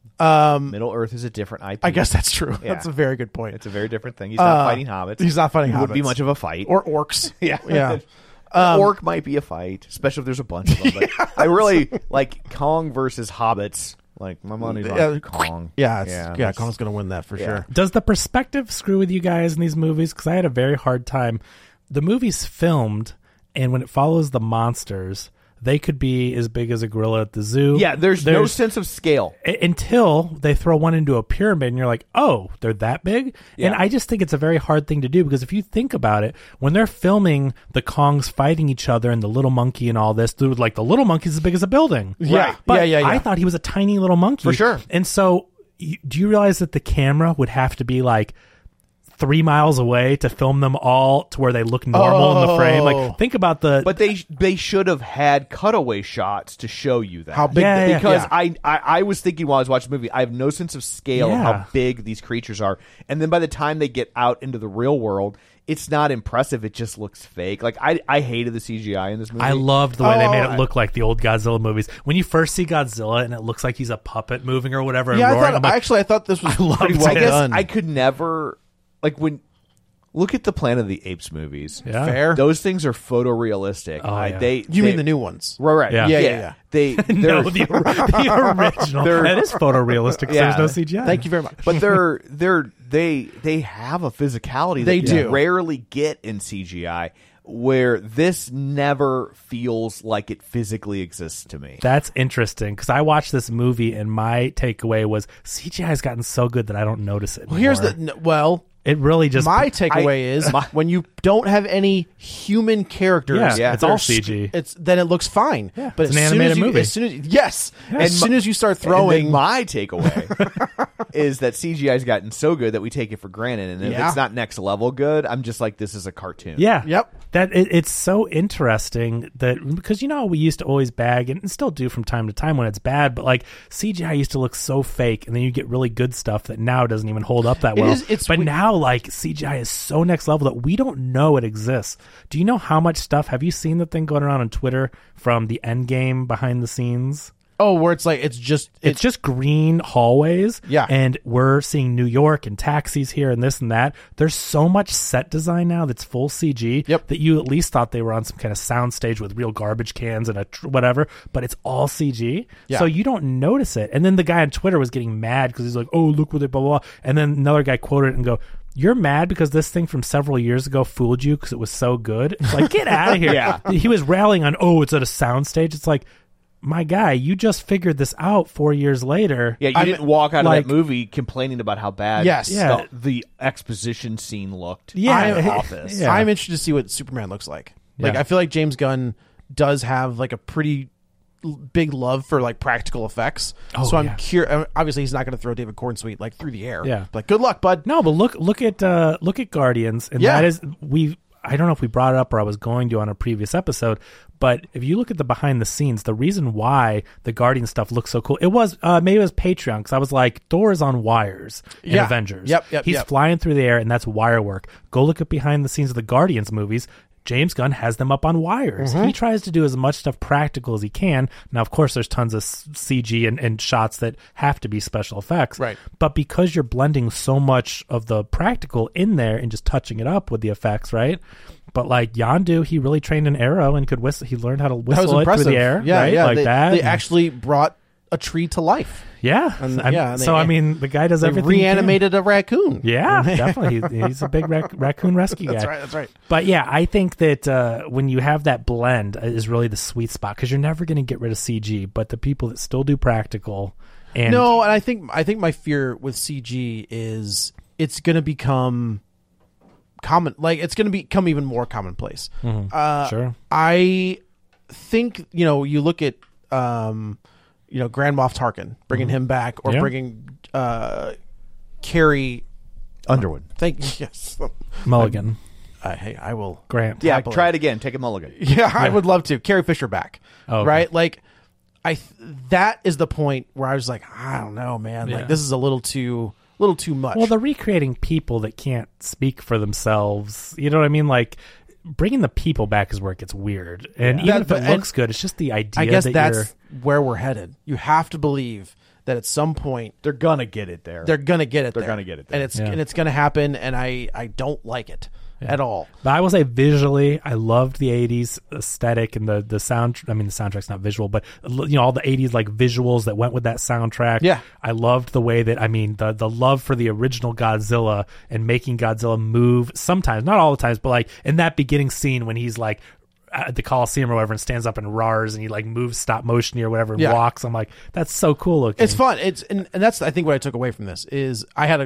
Um, Middle Earth is a different I P. I guess that's true. Yeah. That's a very good point. It's a very different thing. He's not Uh, fighting hobbits. he's not fighting It wouldn't be hobbits. much of a fight. Or orcs. yeah. Yeah. An orc might be a fight, especially if there's a bunch of them. But I really like Kong versus hobbits. Like, my money's on Yeah. Kong. Yeah, it's, yeah, that's- Kong's gonna win that for Yeah. sure. Does the perspective screw with you guys in these movies? Because I had a very hard time. The movie's filmed, and when it follows the monsters, they could be as big as a gorilla at the zoo. Yeah, there's, no sense of scale. a- until they throw one into a pyramid, and you're like, oh, they're that big? Yeah. And I just think it's a very hard thing to do, because if you think about it, when they're filming the Kongs fighting each other and the little monkey and all this, dude, like the little monkey's as big as a building. Yeah. But Yeah, yeah, yeah. I thought he was a tiny little monkey. For sure. And so, you, do you realize that the camera would have to be like three miles away to film them all to where they look normal in the frame? Oh. Like, think about the. But they they should have had cutaway shots to show you that. How big Yeah, the- yeah, because yeah. I, I I was thinking while I was watching the movie, I have no sense of scale of Yeah. how big these creatures are. And then by the time they get out into the real world, it's not impressive. It just looks fake. Like, I I hated the C G I in this movie. I loved the way they Oh, made I- it look like the old Godzilla movies. When you first see Godzilla and it looks like he's a puppet moving or whatever, and Yeah, I roaring, thought I'm like, actually I thought this was I loved pretty it. well I guess done. I could never like when look at the Planet of the Apes movies. Yeah. Fair. Those things are photorealistic. Oh, I- yeah. They you they- mean the new ones? Right, right. Yeah. Yeah, yeah, yeah. They no, they're- the, the original. They're- That is photorealistic. 'Cause Yeah. There's no C G I. Thank you very much. but they're they're they they have a physicality that They you do. rarely get in C G I, where this never feels like it physically exists to me. That's interesting, because I watched this movie and my takeaway was C G I has gotten so good that I don't notice it. Well, here's the anymore. n- well. It really just My takeaway is when you don't have any human characters. Yeah, Yeah. it's all they're C G. sc- It's then it looks fine. Yeah, but it's as an soon animated as you, movie. As soon as yes, And as soon my- as you start And then throwing, my takeaway is that C G I's gotten so good that we take it for granted, and if Yeah. it's not next level good, I'm just like, this is a cartoon. Yeah. Yep. That it, it's so interesting that because you know we used to always bag and still do from time to time when it's bad, but like C G I used to look so fake, and then you get really good stuff that now doesn't even hold up that It well. is- it's but we- now like C G I is so next level that we don't know it exists. Do you know how much stuff? Have you seen the thing going around on Twitter from the Endgame behind the scenes? Oh, where it's like it's just It's just green hallways. Yeah. And we're seeing New York and taxis here and this and that. There's so much set design now that's full C G Yep. that you at least thought they were on some kind of sound stage with real garbage cans and a tr- whatever, but it's all C G. Yeah. So you don't notice it. And then the guy on Twitter was getting mad because he's like, oh, look what they blah, blah, blah. And then another guy quoted it and go, you're mad because this thing from several years ago fooled you because it was so good? It's like, get out of here. Yeah. He was railing on, oh, it's at a sound stage. It's like, my guy, you just figured this out four years later. Yeah, you I didn't mean, walk out like- of that movie complaining about how bad Yes. the, Yeah. the exposition scene looked. Yeah. in the office. Yeah. I'm interested to see what Superman looks like. Like Yeah. I feel like James Gunn does have like a pretty l- big love for like practical effects. Oh, so I'm yeah. curious. Obviously, he's not going to throw David Cornsweet like through the air. Yeah. Like, good luck, bud. No, but look look at uh, look at Guardians, and Yeah. that is we. I don't know if we brought it up or I was going to on a previous episode, but if you look at the behind the scenes, the reason why the Guardian stuff looks so cool, it was uh, maybe it was Patreon because I was like, Thor is on wires in Yeah. Avengers. Yep, yep, He's yep. flying through the air, and that's wire work. Go look at behind the scenes of the Guardians movies. James Gunn has them up on wires. Mm-hmm. He tries to do as much stuff practical as he can. Now, of course, there's tons of s- C G and, and shots that have to be special effects. Right. But because you're blending so much of the practical in there and just touching it up with the effects, right? But like Yondu, he really trained an arrow and could whistle. He learned how to That was whistle it impressive. through the air, yeah, right? yeah. Like they, that. They And- actually brought a tree to life. yeah. and- I'm- yeah, and they- so I mean, the guy does They everything. he can. reanimated a raccoon. Yeah, definitely. He, he's a big rac- raccoon rescue guy. That's right. That's right. But yeah, I think that uh, when you have that blend is really the sweet spot because you're never going to get rid of C G, but the people that still do practical and No, and I think I think my fear with C G is it's going to become common. Like it's going to become even more commonplace. Uh, sure. I think you know you look at um, you know Grand Moff Tarkin, bringing him back, or Yeah. bringing uh, Carrie Underwood. Thank yes. Mulligan, Uh, hey, I will. Grant. Yeah, Happily. try it again. Take a mulligan. Yeah, I would love to. Carrie Fisher back. Oh, okay. Right? Like I th- that is the point where I was like, I don't know, man. Yeah. Like this is a little too little too much. Well, they're recreating people that can't speak for themselves. You know what I mean? Like bringing the people back is where it gets weird. And even That- if it and looks good, it's just the idea. I guess that that's you're, where we're headed. You have to believe that at some point They're gonna get it there. they're gonna get it. They're there. gonna get it there. and it's Yeah. and it's gonna happen. And I I don't like it at all. But I will say visually, I loved the eighties aesthetic and the the sound. I mean, the soundtrack's not visual, but you know all the eighties like visuals that went with that soundtrack. Yeah. I loved the way that I mean the the love for the original Godzilla and making Godzilla move. Sometimes, not all the times, but like in that beginning scene when he's like at the Coliseum or whatever and stands up and roars and he like moves stop motion or whatever and Yeah. walks. I'm like, that's so cool looking. It's fun. It's and, and that's I think what I took away from this is I had a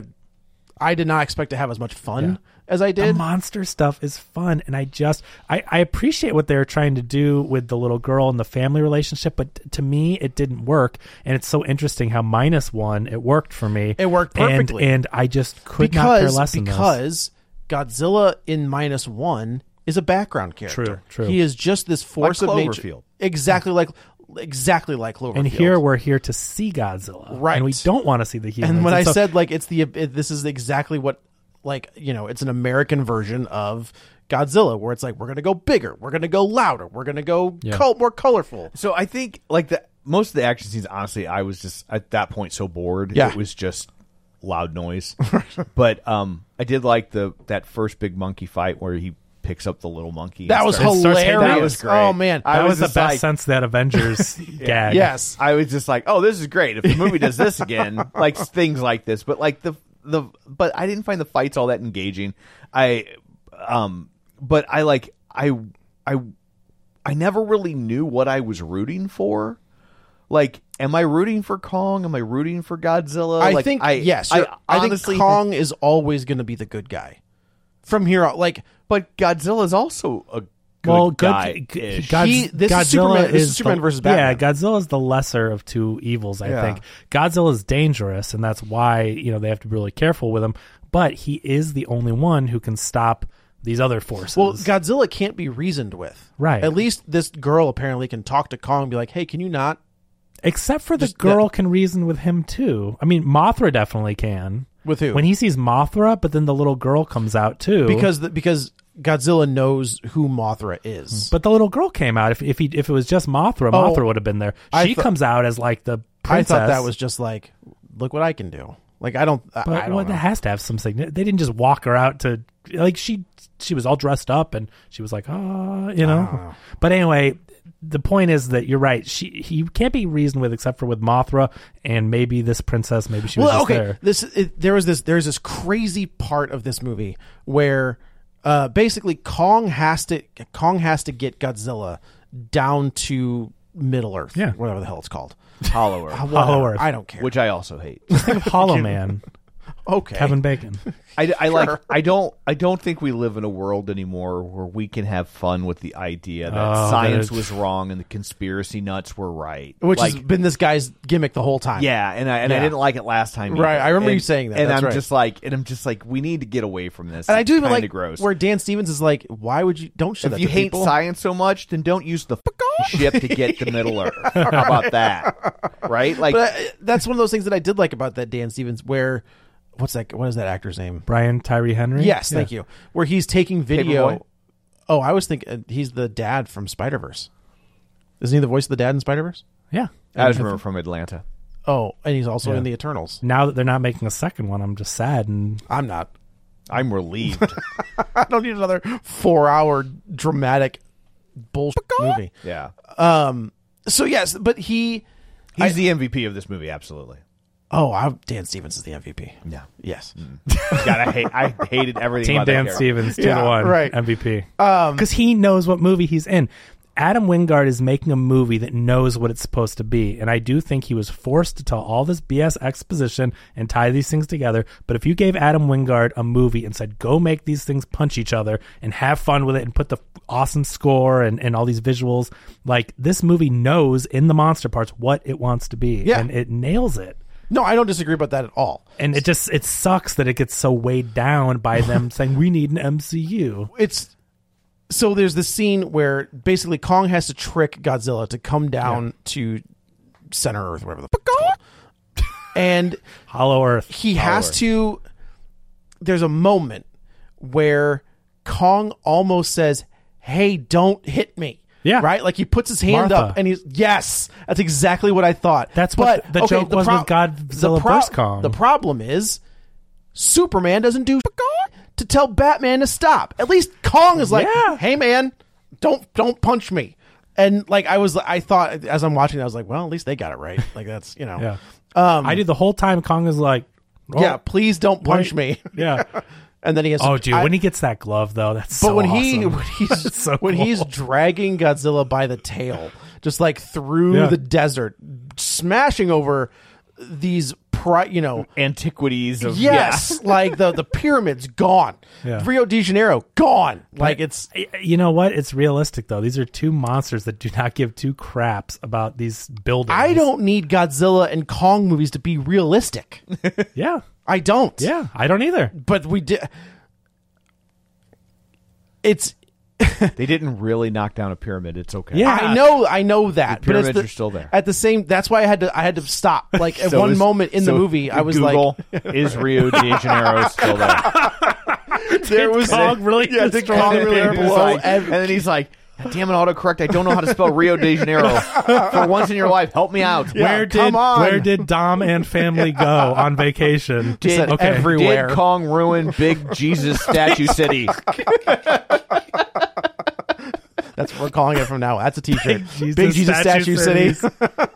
I did not expect to have as much fun Yeah. as I The did. monster stuff is fun, and I just I, I appreciate what they're trying to do with the little girl and the family relationship, but t- to me it didn't work. And it's so interesting how minus one it worked for me. It worked And- perfectly. and, I just could not care because less than this. because Godzilla in minus one is a background character. True, true. He is just this force Like of nature, Cloverfield. exactly like exactly like Cloverfield. And here we're here to see Godzilla, Right. And we don't want to see the humans. and when I so- said like it's the it, this is exactly what like you know it's an American version of Godzilla where it's like we're gonna go bigger, we're gonna go louder, we're gonna go Yeah. col- more colorful. So I think like the most of the action scenes, honestly, I was just at that point so bored. Yeah. It was just loud noise. But um, I did like the that first big monkey fight where he picks up the little monkey. That and was starts- starts- hilarious. That was great. Oh man, I that was, the just best like- sense of that Avengers gag. yes. I was just like, oh, this is great. If the movie does this again, like things like this, but like the the, but I didn't find the fights all that engaging. I, um, but I like I I I never really knew what I was rooting for. Like, am I rooting for Kong? Am I rooting for Godzilla? I like, think I, yes. I you're- I, honestly think Kong is always going to be the good guy from here out. Like but Godzilla is also a good well, good, guy. g- God's, He- this is Godzilla Superman- this is is Superman the, versus Batman. Yeah, Godzilla is the lesser of two evils. I Yeah. think Godzilla is dangerous, and that's why you know they have to be really careful with him. But he is the only one who can stop these other forces. Well, Godzilla can't be reasoned with. Right. At least this girl apparently can talk to Kong and be like, hey, can you not? Except for the Just girl that- can reason with him too. I mean, Mothra definitely can. With who? When he sees Mothra, but then the little girl comes out too. Because the, because Godzilla knows who Mothra is. But the little girl came out. If if he if it was just Mothra, Oh, Mothra would have been there. I She thought- comes out as like the princess. I thought that was just like, look what I can do. Like, I don't, I, But I don't well, know. that has to have some significance. They didn't just walk her out to like she she was all dressed up and she was like, ah, you know. But anyway, the point is that you're right. She he can't be reasoned with except for with Mothra and maybe this princess. Maybe she was well, just okay. there. This it, there was this there's this crazy part of this movie where uh, basically Kong has to Kong has to get Godzilla down to Middle Earth, Yeah. whatever the hell it's called. Hollow Earth, Whatever. Hollow Earth. I don't care. which I also hate. Think of Hollow Man, okay, Kevin Bacon. I, I like. I don't. I don't think we live in a world anymore where we can have fun with the idea that Oh, science that is- was wrong and the conspiracy nuts were right. which like, has been this guy's gimmick the whole time. yeah, and I and I Yeah. didn't like it last time. Right, either. I remember And- you saying that. and That's I'm right. just like, and I'm just like, we need to get away from this. And I It's do even kinda like gross. where Dan Stevens is like, why would you don't show that if you to hate people? science so much, then don't use the f***ing ship to get to Middle Earth. How about that? Right? Like, But uh, that's one of those things that I did like about that Dan Stevens. Where what's that? What is that actor's name? Brian Tyree Henry. Yes, thank you. Where he's taking video. Paperboy? Oh, I was thinking uh, he's the dad from Spider Verse. Isn't he the voice of the dad in Spider Verse? Yeah. I just remember from Atlanta. Oh, and he's also Yeah. in the Eternals. Now that they're not making a second one, I'm just sad and I'm not. I'm relieved. I don't need another four-hour dramatic bullshit movie. Yeah, Um. So yes, but he. he's I- the M V P of this movie. Absolutely. Oh, I, Dan Stevens is the M V P. Yeah. Yes. God, I hate. I hated everything Team about that Dan character. Stevens, two Yeah, to one, right. M V P. Because he knows what movie he's in. Adam Wingard is making a movie that knows what it's supposed to be, and I do think he was forced to tell all this B S exposition and tie these things together. But if you gave Adam Wingard a movie and said, go make these things punch each other and have fun with it and put the awesome score and, and all these visuals, like this movie knows in the monster parts what it wants to be, Yeah. and it nails it. No, I don't disagree about that at all. And it just it sucks that it gets so weighed down by them saying we need an M C U. It's so there's this scene where basically Kong has to trick Godzilla to come down to Center Earth, whatever the fuck it's called. And Hollow Earth. he has to. There's a moment where Kong almost says, "Hey, don't hit me." Yeah. Right? Like he puts his hand Martha. up and he's yes, that's exactly what I thought. That's what but, the okay, joke was with Godzilla the pro- versus Kong. The problem is Superman doesn't do to tell Batman to stop. At least Kong is like, Yeah. "Hey man, don't don't punch me." And like I was I thought as I'm watching I was like, well, at least they got it right. Like that's, you know. Yeah. Um I did the whole time Kong is like, oh, yeah, please don't punch wait. me. Yeah. And then he has Oh, to, dude, I- when he gets that glove though, that's but so when he awesome. when he's So when he's cool. dragging Godzilla by the tail, just like through Yeah. the desert, smashing over these, pri- you know, Antiquities of yes, like the the pyramids gone, Yeah. Rio de Janeiro gone, like it's You know what? It's realistic though. These are two monsters that do not give two craps about these buildings. I don't need Godzilla and Kong movies to be realistic. Yeah. I don't. Yeah. I don't either. But we did. It's. Yeah. They didn't really knock down a pyramid. It's okay. Yeah. I know. I know that. The but it's pyramids the, are still there. At the same. That's why I had to. I had to stop. Like at So one is- moment in the so movie, I was Google, like, is Rio de Janeiro still there? there was Kong really yeah, did destroy Kong the really pyramid? He's blow like- ev- and then he's like, "God damn it, autocorrect! I don't know how to spell Rio de Janeiro. For once in your life, help me out." Where did come on. where did Dom and family go on vacation? He said okay. everywhere. Did Kong ruin Big Jesus Statue City? That's what we're calling it from now. That's a T-shirt. Jesus Big Jesus Statue Statue City. Cities.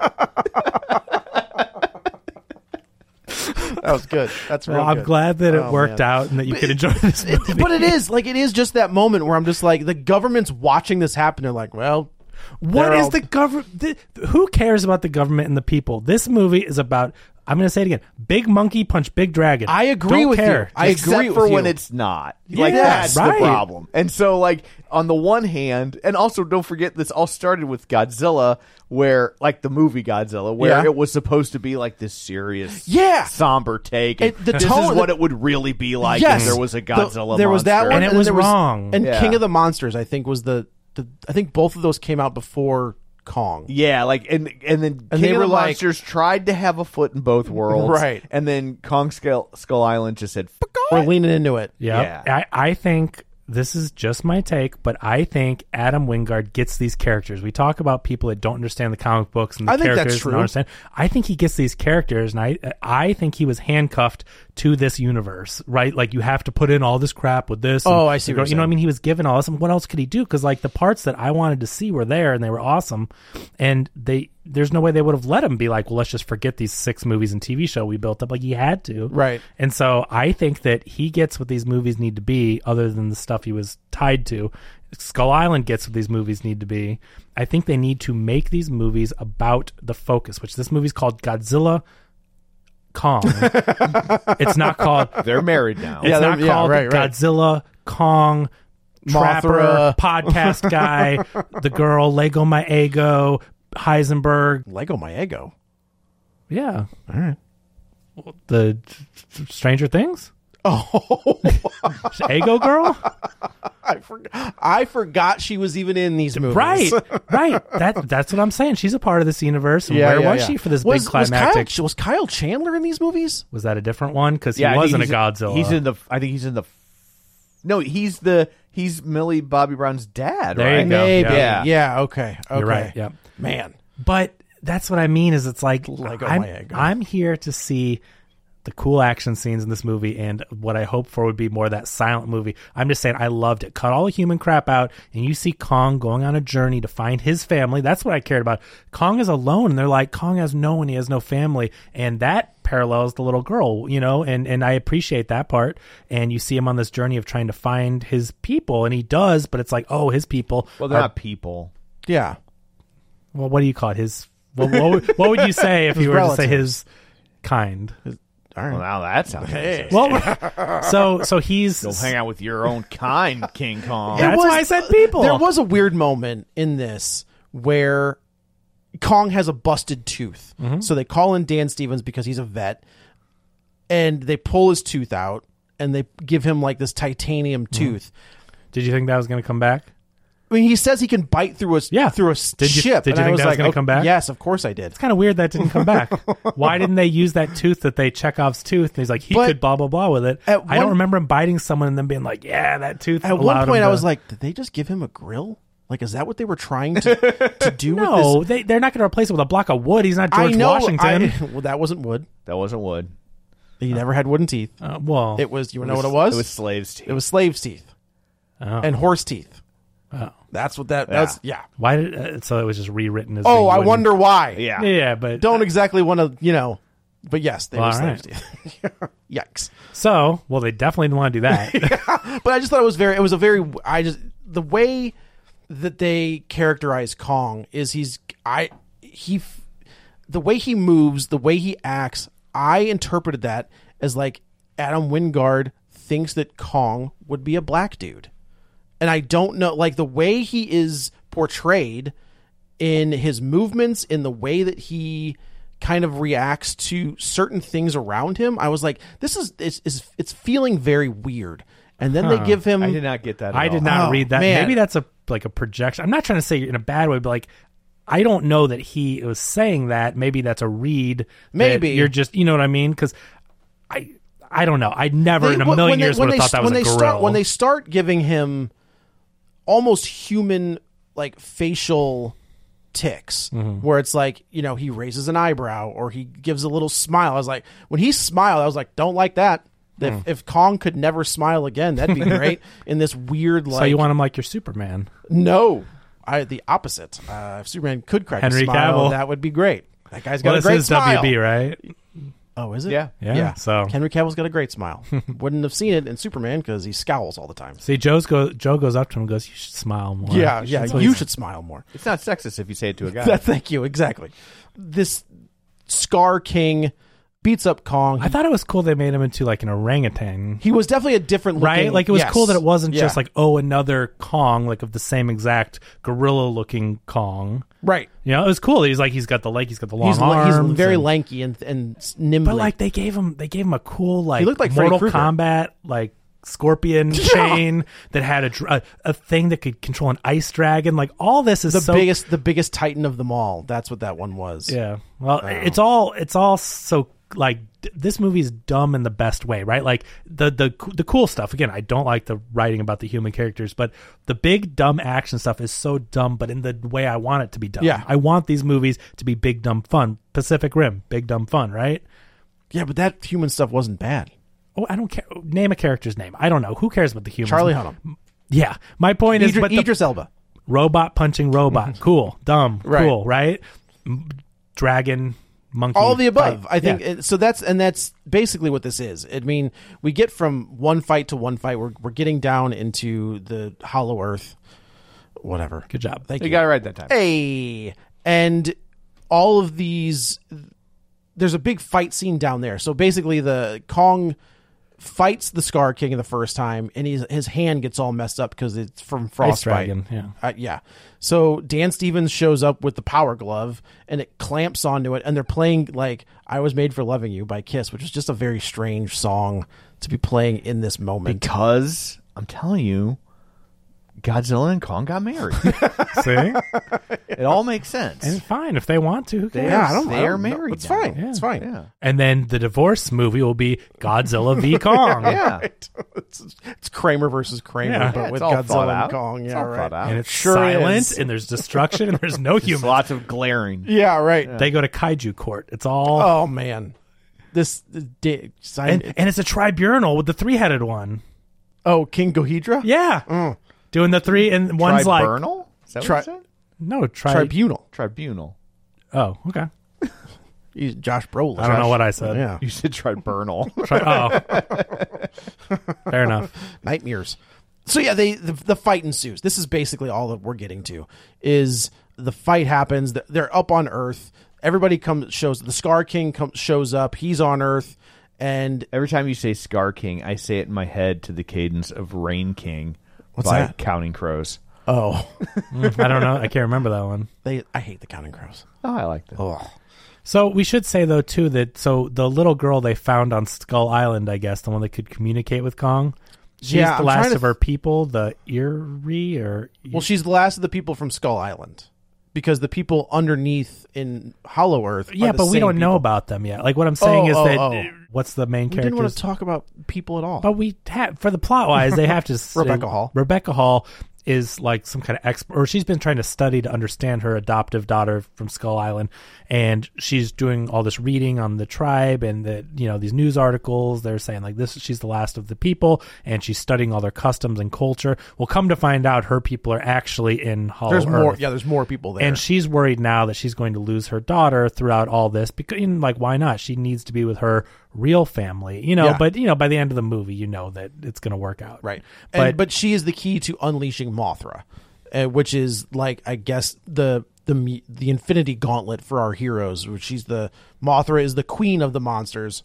That was good. That's real Well, I'm good. glad that it Oh, worked man. out and that you could enjoy this It- movie. but it is like it is just that moment where I'm just like the government's watching this happen. They're like, well, What they're is all- the government? Who cares about the government and the people? This movie is about I'm going to say it again. Big monkey punch big dragon. I agree Don't with care. you. I Except agree for with when you. it's not. Like Yes, that's right. the problem. And so, like on the one hand, and also don't forget this all started with Godzilla, where like the movie Godzilla, where Yeah. it was supposed to be like this serious, Yeah. somber take. And It- the this tone- is what it would really be like yes, if there was a The- Godzilla. there was that monster. one, And it then was there wrong. And Yeah. King of the Monsters, I think, was the, the. I think both of those came out before Kong. Yeah, like and and then And King they of were the like- Monsters tried to have a foot in both worlds, Right. And then Kong Skull, Skull Island just said, "Fuck off." We're leaning into it. Yep. Yeah. I, I think this is just my take, but I think Adam Wingard gets these characters. We talk about people that don't understand the comic books and the I think that's characters. and true. don't understand. I think he gets these characters, and I I think he was handcuffed to this universe, right? Like you have to put in all this crap with this. Oh, and I see the what girl- you're You know what I saying. mean? He was given all this, and what else could he do? Because like the parts that I wanted to see were there, and they were awesome, and they there's no way they would have let him be like, well, let's just forget these six movies and T V show we built up. Like he had to, Right. and so I think that he gets what these movies need to be, other than the stuff he was tied to. Skull Island gets what these movies need to be. I think they need to make these movies about the focus, which this movie's called Godzilla Kong. It's not called. They're married now. It's Yeah, not they're- yeah, called right, right. Godzilla Kong. Trapper, Mothra. podcast guy, the girl, Lego My Ego, Heisenberg. Lego my ego. Yeah. All right. The Stranger Things? Oh, Ego girl? I forgot. I forgot she was even in these movies. Right, right. That that's what I'm saying. She's a part of this universe. And Yeah, where yeah, was yeah. she for this was, big climactic? Was Kyle, was Kyle Chandler in these movies? Was that a different one? Because he Yeah, I think wasn't a he's- Godzilla. He's in the. I think he's in the. No, he's the. He's Millie Bobby Brown's dad. There you right? go. Maybe. Yeah. Yeah. Okay. Okay. You're right. Yep. Man. But that's what I mean. Is it's like Lego I'm, my ego. I'm here to see the cool action scenes in this movie, and what I hope for would be more of that silent movie. I'm just saying I loved it. Cut all the human crap out, and you see Kong going on a journey to find his family. That's what I cared about. Kong is alone, and they're like, Kong has no one, he has no family, and that parallels the little girl, you know, and, and I appreciate that part. And you see him on this journey of trying to find his people, and he does, but it's like, oh, his people. Well, they're are- not people. Yeah. well, what do you call it? His. What, what, would- what would you say if His you were to say relatives. his kind? All right. Well, now that sounds. Hey. Well, so so he's. Don't hang out with your own kind, King Kong. That's was- why I said people. There was a weird moment in this where Kong has a busted tooth. Mm-hmm. So they call in Dan Stevens because he's a vet, and they pull his tooth out and they give him like this titanium Mm-hmm. tooth. Did you think that was going to come back? I mean, he says he can bite through a Yeah. through a s- Did you- ship. did you and I think was that was like, gonna oh, come back? Yes, of course I did. It's kind of weird that didn't come back. Why didn't they use that tooth that they Chekhov's tooth? And he's like, he But could blah blah blah with it. at I don't one- remember him biting someone and then being like, yeah, that tooth. At allowed one him point, I to- was like, did they just give him a grill? Like, is that what they were trying to, to do with no, this? they they're not going to replace it with a block of wood. He's not George I know. Washington. I, well, that wasn't wood. That wasn't wood. He never had wooden teeth. uh, well, It was. You know what it was? It was slaves' teeth. It was slaves' teeth oh. and horse teeth. Oh. That's what that. Yeah. That's yeah. Why did uh, so it was just rewritten as? Oh, being I wooden. wonder why. Yeah. Yeah, but Don't exactly want to, you know. But yes, they Well, were all slaves' right. teeth. Yikes. So, well, they definitely didn't want to do that. But I just thought it was very. It was a very. I just the way that they characterize Kong is he's I he the way he moves, the way he acts. I interpreted that as like Adam Wingard thinks that Kong would be a black dude. And I don't know, like the way he is portrayed in his movements, in the way that he kind of reacts to certain things around him, I was like, this is it's it's, it's feeling very weird. And then they give him. I did not get that. At I all. did not Oh, read that. man. Maybe that's a like a projection. I'm not trying to say in a bad way, but like I don't know that he was saying that. Maybe that's a read. that Maybe. you're just, you know what I mean? Because I I don't know. I never They- in a when million they- years when would have they- thought that was when a they gorilla. start when they start giving him almost human like facial ticks Mm-hmm. where it's like, you know, he raises an eyebrow or he gives a little smile. I was like, when he smiled, I was like, don't like that. If, Hmm. if Kong could never smile again, that'd be great. In this weird like so you want him like your Superman? no, I the opposite. Uh, if Superman could crack Henry a smile, Cavill. that would be great. That guy's got Well, a this great is smile. W B, right? Oh, is it? Yeah. Yeah, so- Henry Cavill's got a great smile. Wouldn't have seen it in Superman because he scowls all the time. See, Joe's go Joe goes up to him and goes, "You should smile more." Yeah, yeah. That's what You he's- should smile more. It's not sexist if you say it to a guy. That, thank you. Exactly. This Scar King beats up Kong. I thought it was cool they made him into like an orangutan. He was definitely a different looking, Right? Like it was yes. cool that it wasn't Yeah. just like, oh, another Kong, like of the same exact gorilla looking Kong. right. You know, it was cool. He's like, he's got the leg, he's got the long He's, arms. he's very and- lanky and and nimbly. But like they gave him, they gave him a cool like, He looked like Freddy Mortal Krueger. Kombat like scorpion chain that had a, dr- a a thing that could control an ice dragon. Like all this is the so biggest, the biggest titan of them all. That's what that one was. Yeah. Well, it's all it's all so like d- this movie's dumb in the best way, right? Like the the the cool stuff. Again, I don't like the writing about the human characters, but the big dumb action stuff is so dumb, but in the way I want it to be dumb. Yeah. I want these movies to be big dumb fun. Pacific Rim, big dumb fun, right? Yeah, but that human stuff wasn't bad. Oh, I don't care. Name a character's name. I don't know. Who cares about the humans? Charlie Hunnam, Yeah. My point is, Idris, but the Idris Elba. robot punching robot, cool, dumb, Right. cool, right? M- Dragon, monkey, All of the above. fight. I think Yeah. it, so. That's and that's basically what this is. I mean, we get from one fight to one fight. We're we're getting down into the Hollow Earth, whatever. Good job. Thank You you. got it right that time. Hey, and all of these. There's a big fight scene down there. So basically, the Kong fights the Scar King the first time, and he's, his hand gets all messed up because it's from frostbite. Dragon, yeah. Uh, yeah. So Dan Stevens shows up with the power glove, and it clamps onto it, and they're playing like "I Was Made for Loving You" by Kiss, which is just a very strange song to be playing in this moment. Because I'm telling you, Godzilla and Kong got married. See? It all makes sense. And fine if they want to. Who cares? yeah, I don't. They I are don't know. married It's now. fine. It's fine. yeah. And then the divorce movie will be Godzilla v Kong. Yeah. it's, it's Kramer versus Kramer, Yeah. but Yeah, with it's all thought Godzilla out. and Kong. It's Yeah, all right. thought out. And it's Sure silent, is. and there's destruction, and there's no There's humans. lots of glaring. Yeah, right. They go to kaiju court. It's all Oh man, this the di- sign. and, and it's a tribunal with the three-headed one. oh, King Ghidorah. Yeah, Mm. doing the three, and one's like Tribunal? Is that Tri- what you said? no tri- Tribunal. Tribunal. Oh, okay. He's Josh Brolin. I don't know what I said. Yeah, You said tribunal. Tri- oh, fair enough. nightmares. So yeah, they the, the fight ensues. This is basically all that we're getting to. Is the fight happens? They're up on Earth. Everybody comes shows. The Scar King comes shows up. He's on Earth, and Every time you say Scar King, I say it in my head to the cadence of Rain King What's by that? Counting Crows. oh, Mm, I don't know. I can't remember that one. they. I hate the Counting Crows. Oh, I like that. Oh, So we should say though too that so the little girl they found on Skull Island, I guess, the one that could communicate with Kong. She's Yeah, the I'm last trying to of her people, the Eerie or well, she's the last of the people from Skull Island. Because the people underneath in Hollow Earth, are yeah, the but we same don't know people. about them yet. Like what I'm saying Oh, is oh, that oh. what's the main We character? didn't want to talk about people at all. But we have for the plot wise, they have to. say- Rebecca Hall. Rebecca Hall is like some kind of expert, or she's been trying to study to understand her adoptive daughter from Skull Island, and she's doing all this reading on the tribe and the you know these news articles. They're saying like this, she's the last of the people, and she's studying all their customs and culture. Well, come to find out, her people are actually in Hollow there's more. Earth. Yeah, there's more people there. And she's worried now that she's going to lose her daughter throughout all this because, you know, like, why not? She needs to be with her real family, you know. Yeah. But you know, by the end of the movie, you know that it's going to work out, right, But and, but she is the key to unleashing Mothra, uh, which is like I guess the the the Infinity Gauntlet for our heroes. Which she's the Mothra is the queen of the monsters,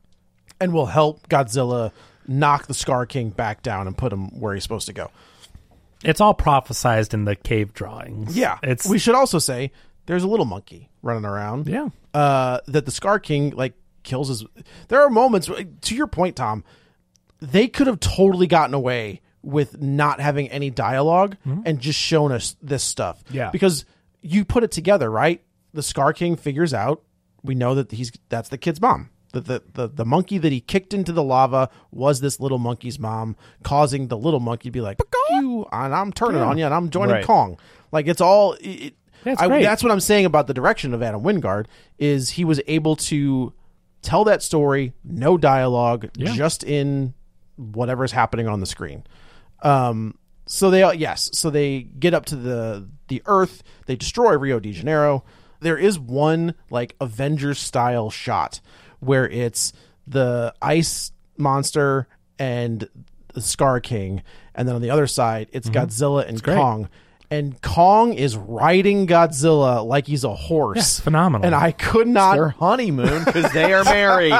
and will help Godzilla knock the Scar King back down and put him where he's supposed to go. it's all prophesized in the cave drawings. Yeah, it's we should also say there's a little monkey running around. yeah. uh, that the Scar King like kills his. There are moments to your point, Tom. They could have totally gotten away with not having any dialogue and just shown us this stuff. Yeah. because you put it together, right? The Scar King figures out. We know that he's that's the kid's mom. That the, the the monkey that he kicked into the lava was this little monkey's mom, causing the little monkey to be like, "You," and I'm turning on you, and I'm joining Right. Kong. Like it's all. It, That's I, great. that's what I'm saying about the direction of Adam Wingard is he was able to tell that story, no dialogue, Yeah. just in whatever's happening on the screen. Um, so they yes, so they get up to the the Earth, they destroy Rio de Janeiro. There is one like Avengers style shot where it's the ice monster and the Scar King, and then on the other side it's Godzilla and great. Kong. and Kong is riding Godzilla like he's a horse. Yes, phenomenal. And I could not. Their honeymoon because they are married.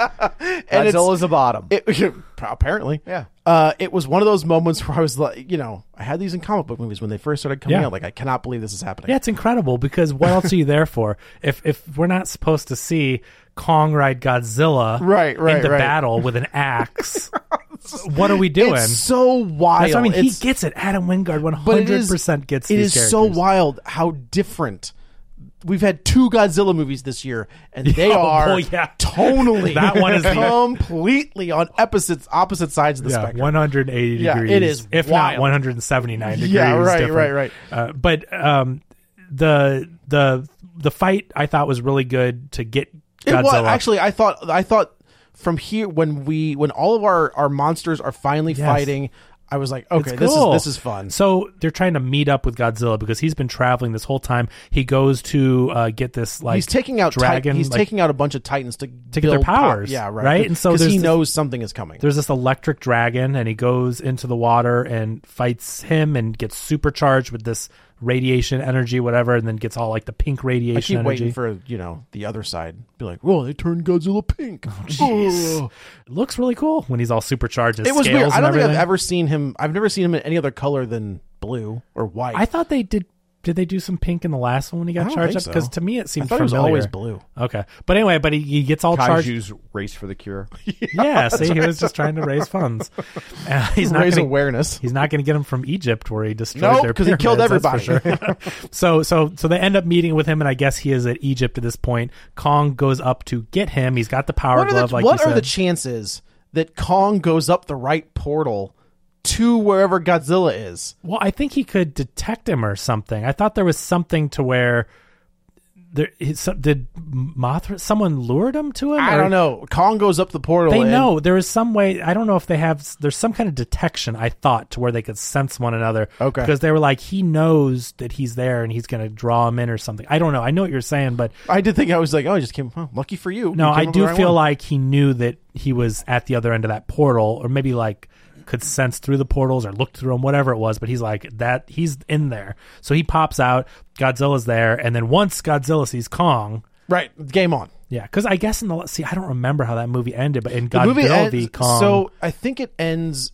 And it's- Godzilla's a bottom. It, apparently, Yeah. Uh, it was one of those moments where I was like, you know, I had these in comic book movies when they first started coming Yeah. out. Like, I cannot believe this is happening. Yeah, it's incredible because what else are you there for? If if we're not supposed to see Kong ride Godzilla Right, right, into right. battle with an axe, what are we doing? It's so wild. That's what I mean. It's- he gets it. Adam Wingard one but it hundred is- percent gets It these is so characters. wild how different. We've had two Godzilla movies this year, and they Oh, are boy, yeah. tonally That one is the- completely on opposites, opposite sides of the Yeah, spectrum. one hundred eighty Yeah, degrees. it is if wild. not one hundred seventy-nine degrees. Yeah, right, different. right, right. Uh, but um, the the the fight I thought was really good to get It Godzilla. was, actually, I thought, I thought from here when we when all of our, our monsters are finally Yes. fighting, I was like, It's okay, this is cool. this is fun. So they're trying to meet up with Godzilla because he's been traveling this whole time. He goes to uh, get this like he's taking out dragon. Tit- he's like, taking out a bunch of titans to to get build their pow- powers, yeah, right, right? And so because there's he this- knows something is coming. There's this electric dragon, and he goes into the water and fights him and gets supercharged with this radiation energy, whatever, and then gets all like the pink radiation I keep energy. waiting for you know the other side. Be like, whoa, they turned Godzilla pink. Jeez. Oh. It looks really cool when he's all supercharged. His It was scales weird. I and don't think I've everything. ever seen him. I've never seen him in any other color than blue or white. I thought they did. Did they do some pink in the last one when he I got don't charged think up? so. Because to me it I seemed thought it was familiar. always blue. Okay, but anyway, but he, he gets all charged. Kaiju's race for the cure. Yeah, see, he was just trying to raise funds. Uh, he's not Raise gonna, awareness. He's not going to get him from Egypt where he destroyed Nope, their 'cause he killed pyramids, that's for everybody. sure. so, so, so they end up meeting with him, and I guess he is at Egypt at this point. Kong goes up to get him. He's got the power What are glove, the, like what you are said. the chances that Kong goes up the right portal to wherever Godzilla is? Well, I think he could detect him or something. I thought there was something to where there his, did Mothra someone lured him to him. I or- don't know. Kong goes up the portal. They and- know there is some way. I don't know if they have. There's some kind of detection. I thought to where they could sense one another. Okay. Because they were like, he knows that he's there and he's going to draw him in or something. I don't know. I know what you're saying, but I did think I was like, oh, he just came. Oh, lucky for you. no, You came I up do the right feel one. like he knew that he was at the other end of that portal, or maybe like could sense through the portals or looked through them, whatever it was. But he's like that. He's in there, so he pops out. Godzilla's there, and then once Godzilla sees Kong. right. Game on. Yeah, because I guess in the see, I don't remember how that movie ended, but in The movie Godzilla ends, v Kong, so I think it ends.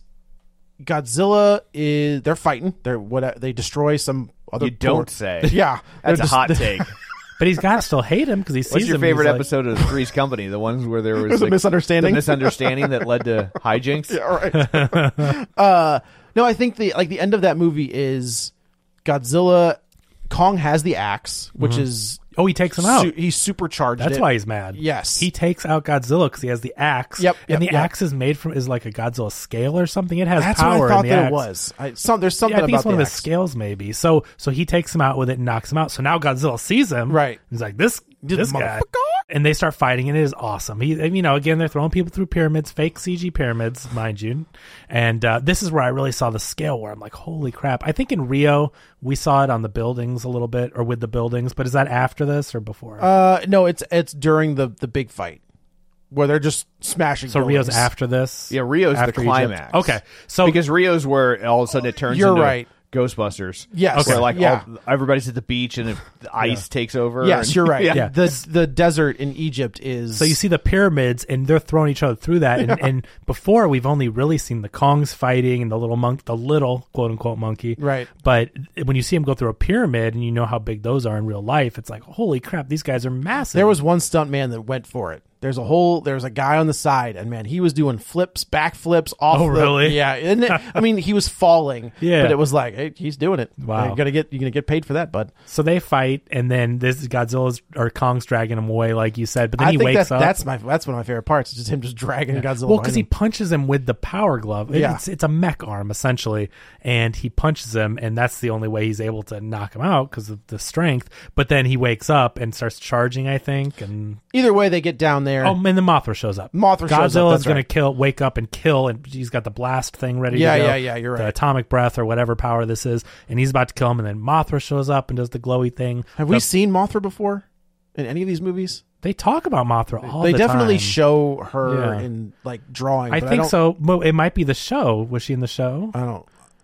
Godzilla is they're fighting. They're what they destroy some other. You don't port- say. Yeah, That's they're a hot just- take. but he's got to still hate him because he sees What's your him. and he's favorite like- episode of Three's Company? The ones where there was There's a like, misunderstanding? the misunderstanding that led to hijinks. Yeah, right. uh, no, I think the like the end of that movie is Godzilla. Kong has the axe, which is Oh, he takes him out. su- he's supercharged. That's it. why he's mad. Yes. he takes out Godzilla because he has the axe. Yep, and yep, the yep. axe is made from is like a Godzilla scale or something. It has That's power. what I thought in the that axe. it was. I, some, there's something Yeah, I think about it's one the of his axe. scales, maybe. So, so he takes him out with it and knocks him out. So now Godzilla sees him. Right. He's like, this, This this guy. motherfucker. And they start fighting, and it is awesome. He, and, you know, again, they're throwing people through pyramids, fake C G pyramids, mind you. And uh, this is where I really saw the scale, where I'm like, holy crap! I think in Rio we saw it on the buildings a little bit, or with the buildings. But is that after this or before? Uh, no, it's it's during the the big fight where they're just smashing. so Rio's buildings. after this. Yeah, Rio's the after Egypt? climax. Okay, so because Rio's where all of a sudden it turns You're into right. Ghostbusters. Yes. Where Okay. like Yeah. all, everybody's at the beach and the ice takes over. Yes, and- you're right. Yeah. Yeah. The the desert in Egypt is So you see the pyramids, and they're throwing each other through that. And, and before, we've only really seen the Kongs fighting and the little monk, the little quote unquote monkey. Right. But when you see him go through a pyramid, and you know how big those are in real life, it's like, holy crap, these guys are massive. There was one stunt man that went for it. There's a whole there's a guy on the side, and man, he was doing flips, back flips off. Oh, the, really? Yeah. Isn't it, I mean, he was falling. Yeah. But it was like, hey, he's doing it. Wow. You're gonna get you're gonna get paid for that, bud. So they fight, and then this Godzilla's or Kong's dragging him away, like you said. But then I he think wakes that, up. that's my that's one of my favorite parts. It's just him just dragging Godzilla. Well, because he behind him. punches him with the power glove. It- Yeah. It's, it's a mech arm, essentially. And he punches him, and that's the only way he's able to knock him out because of the strength. But then he wakes up and starts charging, I think. And Either way, they get down there. oh, and then Mothra shows up. Mothra shows up, Godzilla's that's going right. to kill, wake up and kill, and he's got the blast thing ready Yeah, to go. yeah, yeah, you're The right. atomic breath or whatever power this is. And he's about to kill him, and then Mothra shows up and does the glowy thing. Have The- we seen Mothra before in any of these movies? They talk about Mothra all they the definitely time. show her Yeah. in like drawing. I but think don't, so. Well, it might be the show. Was she in the show? I don't.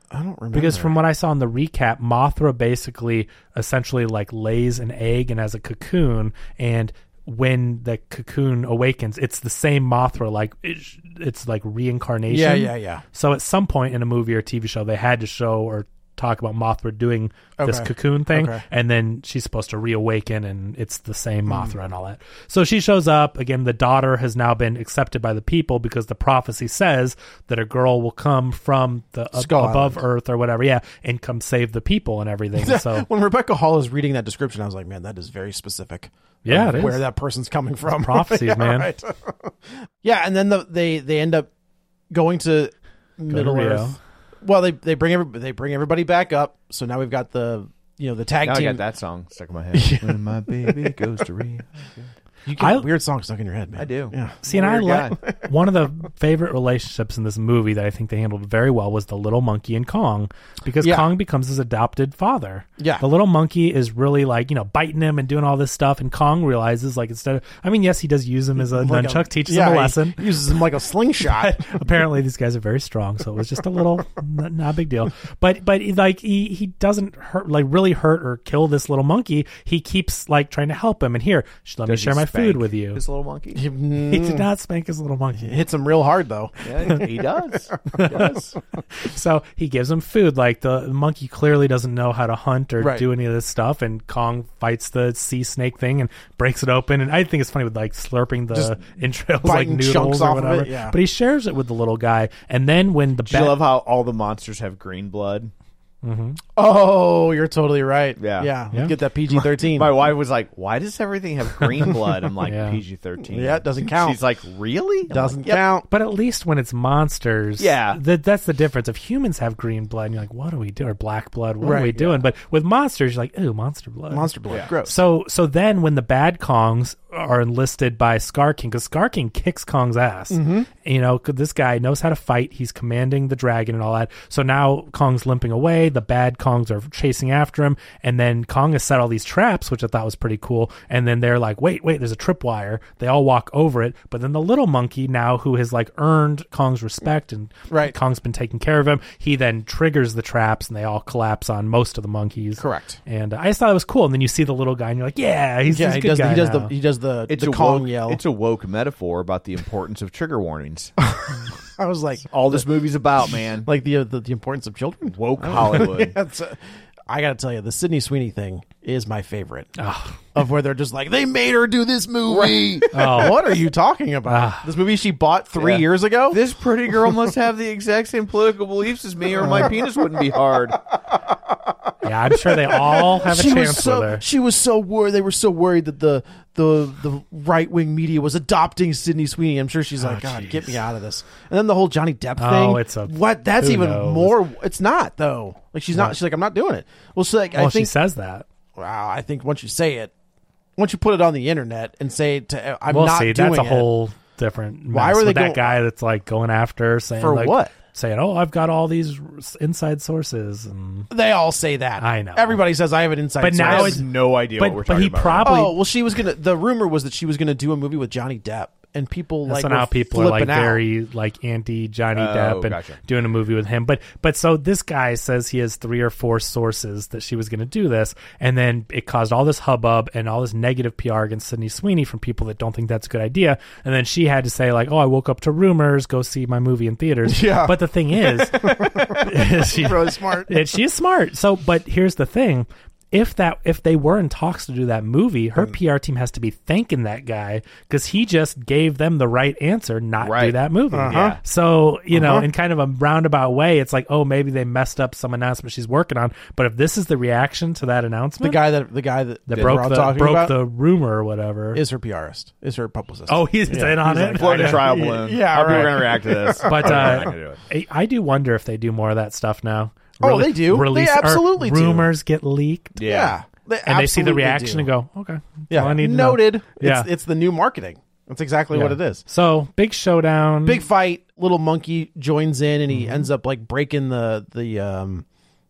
I don't remember. Because from what I saw in the recap, Mothra basically essentially like lays an egg and has a cocoon, and when the cocoon awakens, it's the same Mothra, like it's, it's like reincarnation. Yeah, yeah, yeah. So at some point in a movie or T V show, they had to show or talk about Mothra doing this Okay. cocoon thing, Okay. and then she's supposed to reawaken, and it's the same Mothra and all that. So she shows up again. The daughter has now been accepted by the people because the prophecy says that a girl will come from the uh, Skull above Island. Earth or whatever, yeah, and come save the people and everything. So when Rebecca Hall is reading that description, I was like, man, that is very specific. Yeah, of it is. where that person's coming from. prophecies, Yeah, man. right. Yeah, and then the, they they end up going to Middle Rio. Earth. Well, they they bring every, they bring everybody back up. So now we've got the you know the tag Now I team. got that song stuck in my head. When my baby goes to Rio. You get I- weird songs stuck in your head, man. I do. Yeah. See, and I Weird like one of the favorite relationships in this movie that I think they handled very well was the little monkey and Kong, because Yeah. Kong becomes his adopted father. Yeah. The little monkey is really like, you know, biting him and doing all this stuff, and Kong realizes like instead of, I mean, yes, he does use him as a Like nunchuck, teaches yeah, him a he lesson. uses him like a slingshot. Apparently these guys are very strong, so it was just a little n- not a big deal. But but like he he doesn't hurt like really hurt or kill this little monkey. He keeps like trying to help him, and here, sh- let me Does he share my spank food with you. This little monkey. He did not spank his little monkey. Hits him real hard though. Yeah, he does. He does. So he gives him food. Like the monkey clearly doesn't know how to hunt or Right. do any of this stuff, and Kong fights the sea snake thing and breaks it open. And I think it's funny with like slurping the Just entrails like biting noodles chunks or off of it, whatever. yeah. But he shares it with the little guy. And then when the Do you bat- love how all the monsters have green blood? Oh, you're totally right. Yeah. yeah. Yeah. Get that P G thirteen. My wife was like, "Why does everything have green blood?" I'm like, Yeah. P G thirteen. Yeah, it doesn't count. She's like, "Really?" I'm doesn't like, "Yep." count. But at least when it's monsters, Yeah. that that's the difference. If humans have green blood, and you're like, what are we doing? Or black blood, what are Right, we yeah. doing? But with monsters, you're like, ooh, monster blood. Monster blood. Yeah. Gross. So so then when the bad Kongs are enlisted by Scar King, because Scar King kicks Kong's ass, Mm-hmm. you know, 'cause this guy knows how to fight. He's commanding the dragon and all that. So now Kong's limping away. The bad Kongs are chasing after him, and then Kong has set all these traps, which I thought was pretty cool. And then they're like, wait, wait, there's a tripwire. They all walk over it, but then the little monkey now, who has like earned Kong's respect and Right. Kong's been taking care of him, he then triggers the traps, and they all collapse on most of the monkeys. Correct. And uh, I just thought it was cool. And then you see the little guy, and you're like, yeah, he's, yeah, he's a he good does. guy The, he does now. the. He does the. It's the a Kong woke, yell. It's a woke metaphor about the importance of trigger warnings. I was like, All this movie's about, man. like the, uh, the the importance of children. Woke Hollywood. That's, uh, I got to tell you, the Sydney Sweeney thing is my favorite. Of where they're just like, they made her do this movie. Oh. What are you talking about? This movie she bought three Yeah. years ago. This pretty girl must have the exact same political beliefs as me, or my penis wouldn't be hard. Yeah, I'm sure they all have a she chance was so with her. she was so worried. They were so worried that the the the right wing media was adopting Sydney Sweeney. I'm sure she's like, God, get me out of this. And then the whole Johnny Depp Oh, thing. it's a- what? That's who even knows? more. It's not though. Like she's not. What? She's like, I'm not doing it. Well, so like Well, I think. she says that. Wow, I think once you say it, once you put it on the internet and say to, I'm We'll not see. doing That's a it. whole different mess. Why were they with that go- guy that's like going after her, saying For like, what? Saying, oh, I've got all these r- inside sources, and They all say that. I know. Everybody says I have an inside But source. now I it's- have no idea but what we're but talking he about. probably Oh well, she was gonna. The rumor was that she was gonna do a movie with Johnny Depp, and people That's like not were how people are like flipping out. very like anti Johnny Oh, Depp and gotcha. doing a movie with him. But but so this guy says he has three or four sources that she was going to do this, and then it caused all this hubbub and all this negative P R against Sydney Sweeney from people that don't think that's a good idea. And then she had to say like, oh, I woke up to rumors, go see my movie in theaters. Yeah. But the thing is, she, Really smart. and she is smart. So, but here's the thing. If that if they were in talks to do that movie, her P R team has to be thanking that guy because he just gave them the right answer, not do Right. that movie. Uh-huh. Yeah. So you know, Uh-huh. in kind of a roundabout way, it's like, oh, maybe they messed up some announcement she's working on. But if this is the reaction to that The announcement, guy that the guy that, that we're broke all the talking broke about the rumor or whatever, is her PRist, is her publicist. oh, he's Yeah, in on he's it. like, Float a Okay. trial balloon. Yeah, How are people right. going to react to this? But I'm uh, not gonna do it. I, I do wonder if they do more of that stuff now. Oh, they do. They Release, or absolutely do. rumors get leaked. yeah, They And they see the absolutely reaction do. and go, okay. Yeah, well, I need to know. noted. Yeah. It's, it's the new marketing. That's exactly what Yeah. it is. So big showdown. Big fight. Little monkey joins in, and he ends up like breaking the the um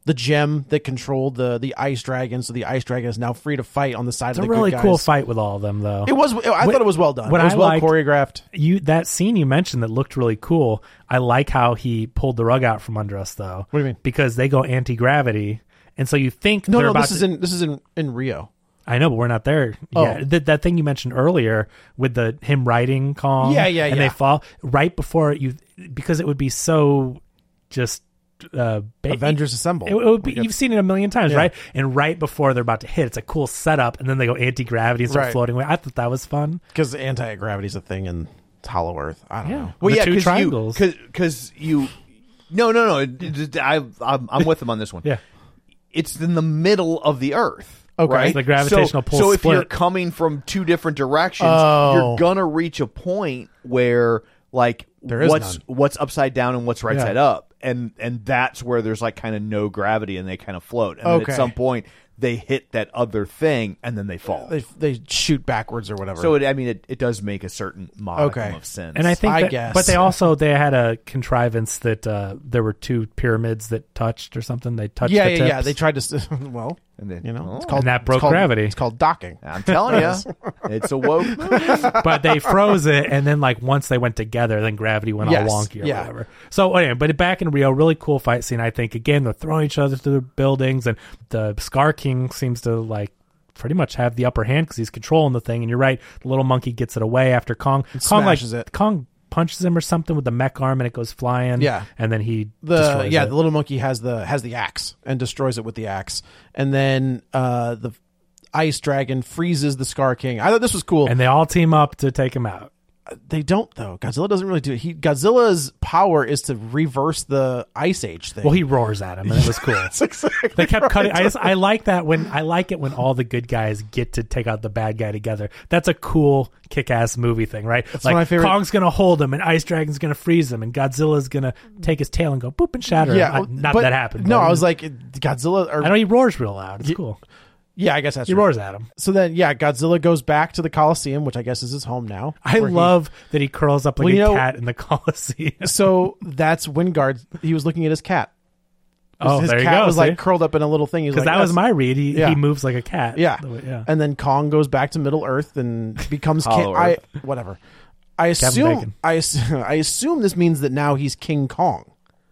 the gem that controlled the the ice dragon. So the ice dragon is now free to fight on the side It's of a the really good guys. cool fight with all of them, though. It was. I What- thought it was well done. what It was I well liked- choreographed. You that scene you mentioned that looked really cool. I like how he pulled the rug out from under us, though. What do you mean? Because they go anti gravity, and so you think No, they're no. about This is to- in this is in in Rio. I know, but we're not there Oh. yet. That that thing you mentioned earlier with the him riding Kong, Yeah, yeah, and yeah. they fall right before you because it would be so just uh, ba- Avengers Assemble. It, it would be, Like, you've seen it a million times, Yeah. right? And right before they're about to hit, it's a cool setup, and then they go anti gravity and start Right. floating away. I thought that was fun. because anti gravity is a thing in Hollow Earth. I don't Yeah. know. Well, The yeah, two because triangles. you because you. No, no, no. it- it- I, I'm, I'm with them on this one. Yeah. It's in the middle of the Earth. Okay. Right? The gravitational so, pull So if you're split. coming from two different directions, Oh. you're gonna reach a point where like There is what's none. what's upside down and what's right Yeah. side up, and and that's where there's like kind of no gravity and they kind of float. And then Okay. at some point they hit that other thing and then they fall. They they shoot backwards or whatever. So it, I mean, it, it does make a certain modicum Okay. of sense. And I think, I that, guess. but they also they had a contrivance that uh, there were two pyramids that touched or something. They touched. yeah, the yeah, tips. yeah. They tried to. s- Well, And then- you know, oh. it's called And that it's broke called- gravity. It's called docking. I'm telling you, it's a woke movie. but they froze it, and then like once they went together, then gravity went Yes, all wonky or yeah. whatever. So anyway, but back in Rio, really cool fight scene. I think again they're throwing each other through the buildings, and the Scar King seems to like pretty much have the upper hand because he's controlling the thing. And you're right, the little monkey gets it away after Kong. Kong smashes like it. Kong punches him or something with the mech arm, and it goes flying. Yeah. and then he The destroys yeah, it. the little monkey has the has the axe and destroys it with the axe, and then uh, the ice dragon freezes the Scar King. I thought this was cool. and they all team up to take him out. They don't though. Godzilla doesn't really do it. He Godzilla's power is to reverse the Ice Age thing. Well, he roars at him, and it was cool. That's exactly They kept right. cutting. I just I like that when I like it when all the good guys get to take out the bad guy together. That's a cool kick-ass movie thing, right? That's like one of my favorite- Kong's gonna hold him, and Ice Dragon's gonna freeze him, and Godzilla's gonna take his tail and go boop and shatter him. I- well, not but- that happened. No, but- I was like Godzilla. Or, I know he roars real loud. It's cool. yeah, I guess that's He right. roars at him. So then, yeah, Godzilla goes back to the Coliseum, which I guess is his home now. I where he- love that he curls up like Well, a you know- cat in the Coliseum. so that's Wingard. He was looking at his cat. His, Oh, his there you cat go, was see? like curled up in a little thing. He was Because like, that was "That's-" my read. He, Yeah. he moves like a cat. Yeah. The way- yeah. And then Kong goes back to Middle Earth and becomes king. Hollow I Earth. whatever. I Kevin assume. Bacon. I assume, I assume this means that now he's King Kong.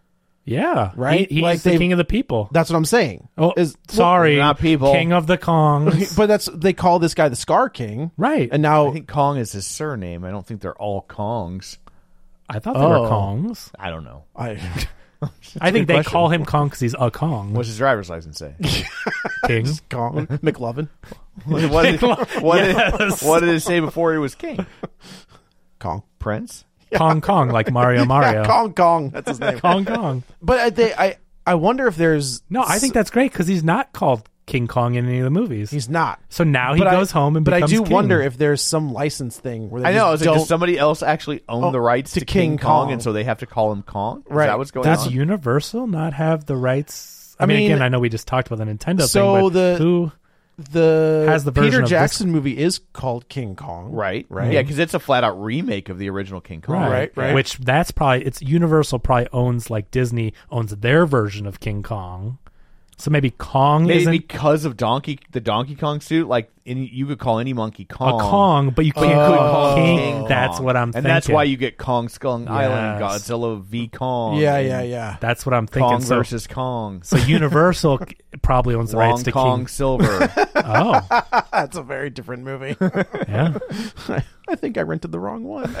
yeah, Right? He, he's Like the they- king of the people. That's what I'm saying. Oh, Is- sorry, not people. King of the Kongs. But that's they call this guy the Scar King, Right. And now I think Kong is his surname. I don't think they're all Kongs. I thought they were Oh. Kongs. I don't know. I, I think good they question. call him Kong because he's a Kong. What's his driver's license say? King? Kong McLovin, what, what did, what, Yes. did, what did it say before he was king? Kong, Prince? Kong Kong, like Mario Mario. yeah, Kong Kong. That's his name. Kong Kong. But I, they, I I wonder if there's No, I think that's great because he's not called King Kong in any of the movies. he's not. so now he But I- goes home and but becomes I do king. wonder if there's some license thing where they I know. I was just like, don't. does somebody else actually own Oh, the rights to to, King, King Kong, Kong. and so they have to call him Kong? Is Right. that what's going Does on? Universal not have the rights? I, I mean, mean, again, I know we just talked about the Nintendo so thing, but the- who? the has the version Peter of this- Jackson movie is called King Kong, Right. Right. Yeah, because it's a flat out remake of the original King Kong. Right, right. Which that's probably it's Universal probably owns like Disney owns their version of King Kong. So maybe Kong Maybe isn't because of Donkey, the Donkey Kong suit, like any, you could call any monkey Kong. a Kong, but you But you can't could call call King. King Kong. That's what I'm and thinking. that's why you get Kong Skull Island, Yes. Godzilla v Kong. Yeah, and yeah, yeah. That's what I'm thinking. Kong so, versus Kong. so Universal probably owns the Long rights to Kong King. Silver. Oh, That's a very different movie. yeah. I think I rented the wrong one.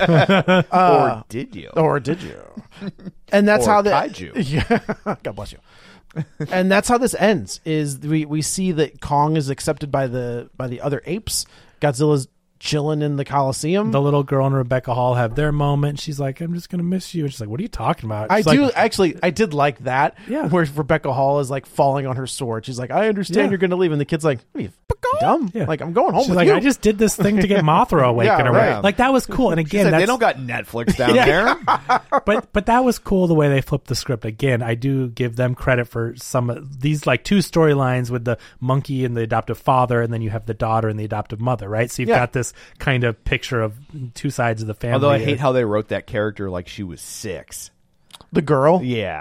or did you? Or did you? And that's Or how the kaiju. Yeah. God bless you. And that's how this ends. Is we we see that Kong is accepted by the by the other apes. Godzilla's chilling in the Coliseum. The little girl and Rebecca Hall have their moment. She's like, "I'm just gonna miss you," and she's like, "What are you talking about?" I She's do like, actually. I did like that. Yeah. Where Rebecca Hall is like falling on her sword. She's like, "I understand Yeah. you're going to leave," and the kid's like, "What are you dumb? Yeah. Like I'm going home She's with like, you." "I just did this thing to get Mothra awakened." Yeah, or right. whatever. Like that was cool. And She again, said, that's, they don't got Netflix down Yeah. there. but but that was cool the way they flipped the script. Again, I do give them credit for some of these like two storylines with the monkey and the adoptive father, and then you have the daughter and the adoptive mother, right? So you've Yeah. got this kind of picture of two sides of the family. Although I hate how they wrote that character like she was six. the girl. Yeah.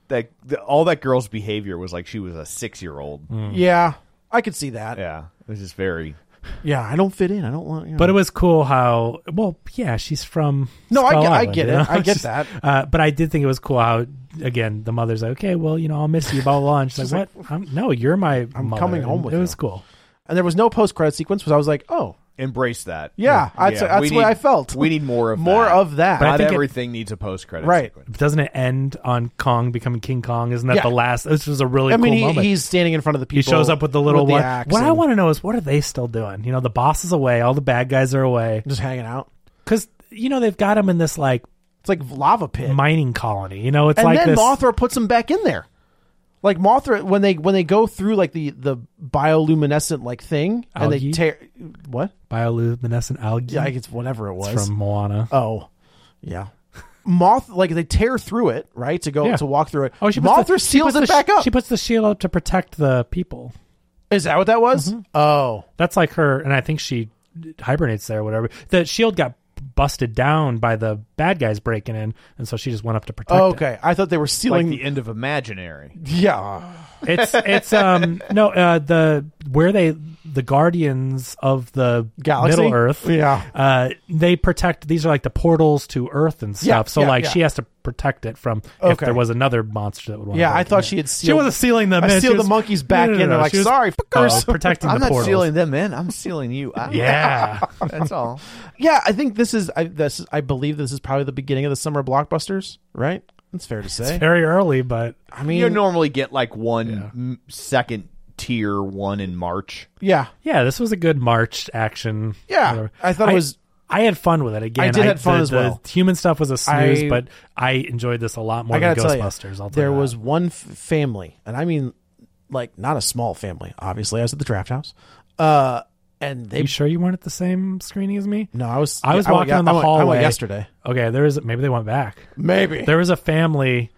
that the, all that girl's behavior was like she was a six year old. Yeah, I could see that. Yeah, it was just very. Yeah, I don't fit in. I don't want. You know. But it was cool how, well, yeah, she's from. No, I Skull get- I Island, get you it. know? I get Just- that. Uh, but I did think it was cool how, again, the mother's like, okay, well, you know, I'll miss you, blah, blah, blah. And she's like, what? I'm, no, you're my I'm mother. coming home And with It you. was cool. And there was no post credit sequence, because I was like, oh, Embrace that. yeah, that's, that's we the way need- I felt. We need more of more that. of that. But I Not think it- everything needs a post credit Right. sequence. Doesn't it end on Kong becoming King Kong? Isn't that Yeah. the last? This was a really I mean, cool he, moment. he's standing in front of the He people. shows up with the little with one. the axe What I and want to know is, what are they still doing? You know, the boss is away. All the bad guys are away. just hanging out. Because, you know, they've got him in this, like, It's like lava pit. mining colony. You know, it's and like then this. Mothra puts him back in there. Like Mothra, when they when they go through like the the bioluminescent like thing, and Algae? they tear what? bioluminescent algae. Yeah, I guess whatever it was. It's from Moana. Oh, yeah. Moth like they tear through it, right? To go Yeah. to walk through it. Oh, she puts Mothra the, she seals puts it the back sh- up. She puts the shield up to protect the people. Is that what that was? Mm-hmm. Oh, That's like her, and I think she hibernates there or whatever. The shield got busted down by the bad guys breaking in, and so she just went up to protect oh it. okay. I thought they were Like sealing. the end of Imaginary. yeah, It's it's um no uh the where they the guardians of the Galaxy? Middle Earth, Yeah. uh they protect, these are like the portals to Earth and stuff. Yeah, so yeah, like yeah. she has to protect it from if Okay. there was another monster that would want yeah. to I break thought in. she had She sealed. wasn't sealing them I in. She sealed was- the monkeys No, back no, no, in. They're no. like, She was, sorry, uh, fuckers. protecting I'm the not portals. sealing them in. I'm sealing you out. Yeah. That's all. Yeah, I think this is. I this is, I believe this is probably the beginning of the summer blockbusters. Right? That's fair to say. Very early, but I mean, You normally get like one Yeah. m- second tier one in March. yeah, yeah, this was a good March action. Yeah, whatever. I thought it was- I had fun with it. Again, I did have fun the, as well. The human stuff was a snooze, I- but I enjoyed this a lot more I than gotta tell you, Ghostbusters. I'll tell there you that. was one f- family, and I mean, like not a small family. Obviously, I was at the Draft House, uh, and they. You sure you weren't at the same screening as me? No, I was. I was yeah, walking went, in the I went, I hallway went yesterday. Okay, there is. Maybe they went back. Maybe There was a family,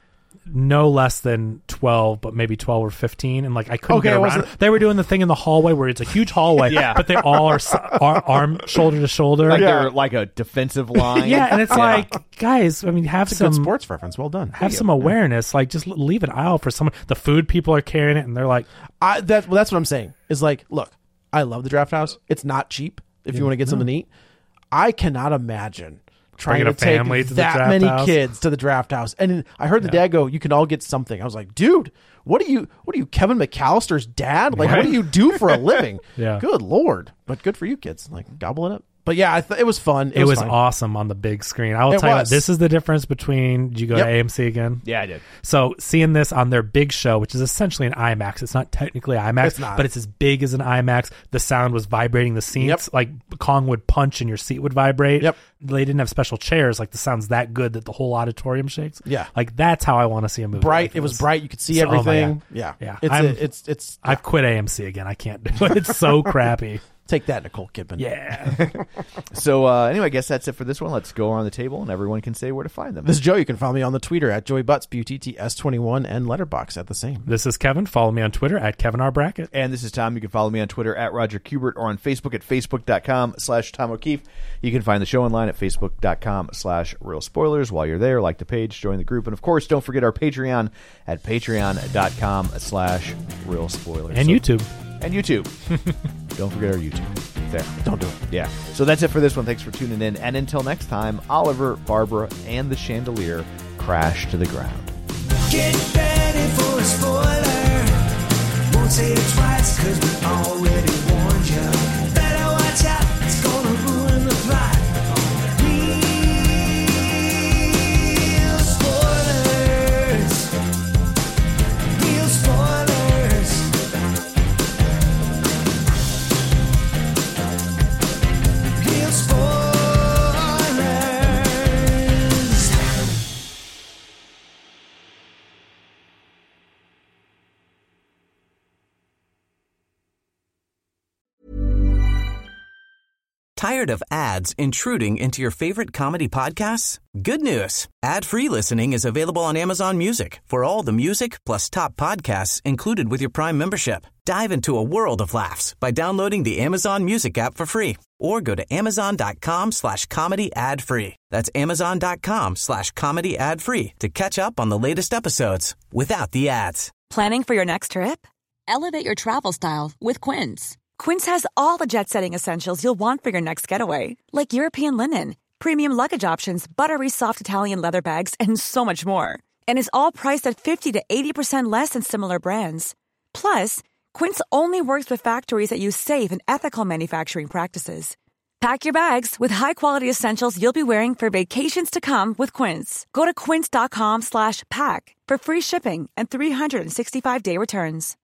no less than twelve, but maybe twelve or fifteen, and like I couldn't Okay, get it around. wasn't- They were doing the thing in the hallway where it's a huge hallway, Yeah. but they all are, s- are arm shoulder to shoulder. Like Yeah. they're like a defensive line. Yeah, and it's like, guys, I mean, have It's a some good sports reference. Well done. have some awareness. Like, just l- leave an aisle for someone. The food people are carrying it, and they're like, I that well, that's what I'm saying. Is like, look, I love the Draft House. It's not cheap if you want to get something to eat. I cannot imagine trying Bringing to a family take to the that Draft many House. kids to the Draft House. And I heard the dad go, "You can all get something." I was like, "Dude, what do you? What are you, Kevin McAllister's dad? Like, what do you do for a living?" Yeah. Good lord, but good for you kids. Like, gobble it up. But yeah, I th- it was fun. It, it was fun. awesome on the big screen. I will It tell you, was. what, this is the difference between. Did you go Yep. to A M C again? Yeah, I did. So seeing this on their big show, which is essentially an IMAX, it's not technically IMAX, It's not. but it's as big as an IMAX. The sound was vibrating the seats, Yep. like Kong would punch and your seat would vibrate. Yep. They didn't have special chairs. Like the sound's that good that the whole auditorium shakes. Yeah. Like that's how I want to see a movie. bright. like It was this. bright. You could see So- oh my everything. God. yeah, Yeah. It's I'm- a, it's it's. I've quit A M C again. I can't do it. It's so crappy. Take that, Nicole Kidman. Yeah. So uh, anyway, I guess that's it for this one. Let's go around the table and everyone can say where to find them. This is Joe. You can follow me on the Twitter at Joey Butts, B U T T S twenty-one, and Letterbox at the same. This is Kevin. Follow me on Twitter at Kevin R. Brackett. And this is Tom. You can follow me on Twitter at Roger Kubert or on Facebook at facebook.com slash Tom O'Keefe. You can find the show online at facebook.com slash Real Spoilers. While you're there, like the page, join the group. And of course, don't forget our Patreon at patreon.com slash Real Spoilers. And So- YouTube. And YouTube. Don't forget our YouTube. There. Don't do it. Yeah. So that's it for this one. Thanks for tuning in. And until next time, Oliver, Barbara, and the chandelier crash to the ground. Get ready for a spoiler. Won't say it twice, cause we already warned you. Better watch out, it's gonna ruin the plot. Real spoilers. Real spoilers. Real spoilers. Tired of ads intruding into your favorite comedy podcasts? Good news. Ad-free listening is available on Amazon Music for all the music plus top podcasts included with your Prime membership. Dive into a world of laughs by downloading the Amazon Music app for free or go to amazon.com slash comedy ad free. That's amazon.com slash comedy ad free to catch up on the latest episodes without the ads. Planning for your next trip? Elevate your travel style with Quince. Quince has all the jet-setting essentials you'll want for your next getaway, like European linen, premium luggage options, buttery soft Italian leather bags, and so much more. And is all priced at fifty to eighty percent less than similar brands. Plus, Quince only works with factories that use safe and ethical manufacturing practices. Pack your bags with high-quality essentials you'll be wearing for vacations to come with Quince. Go to quince.com slash pack for free shipping and three sixty-five day returns.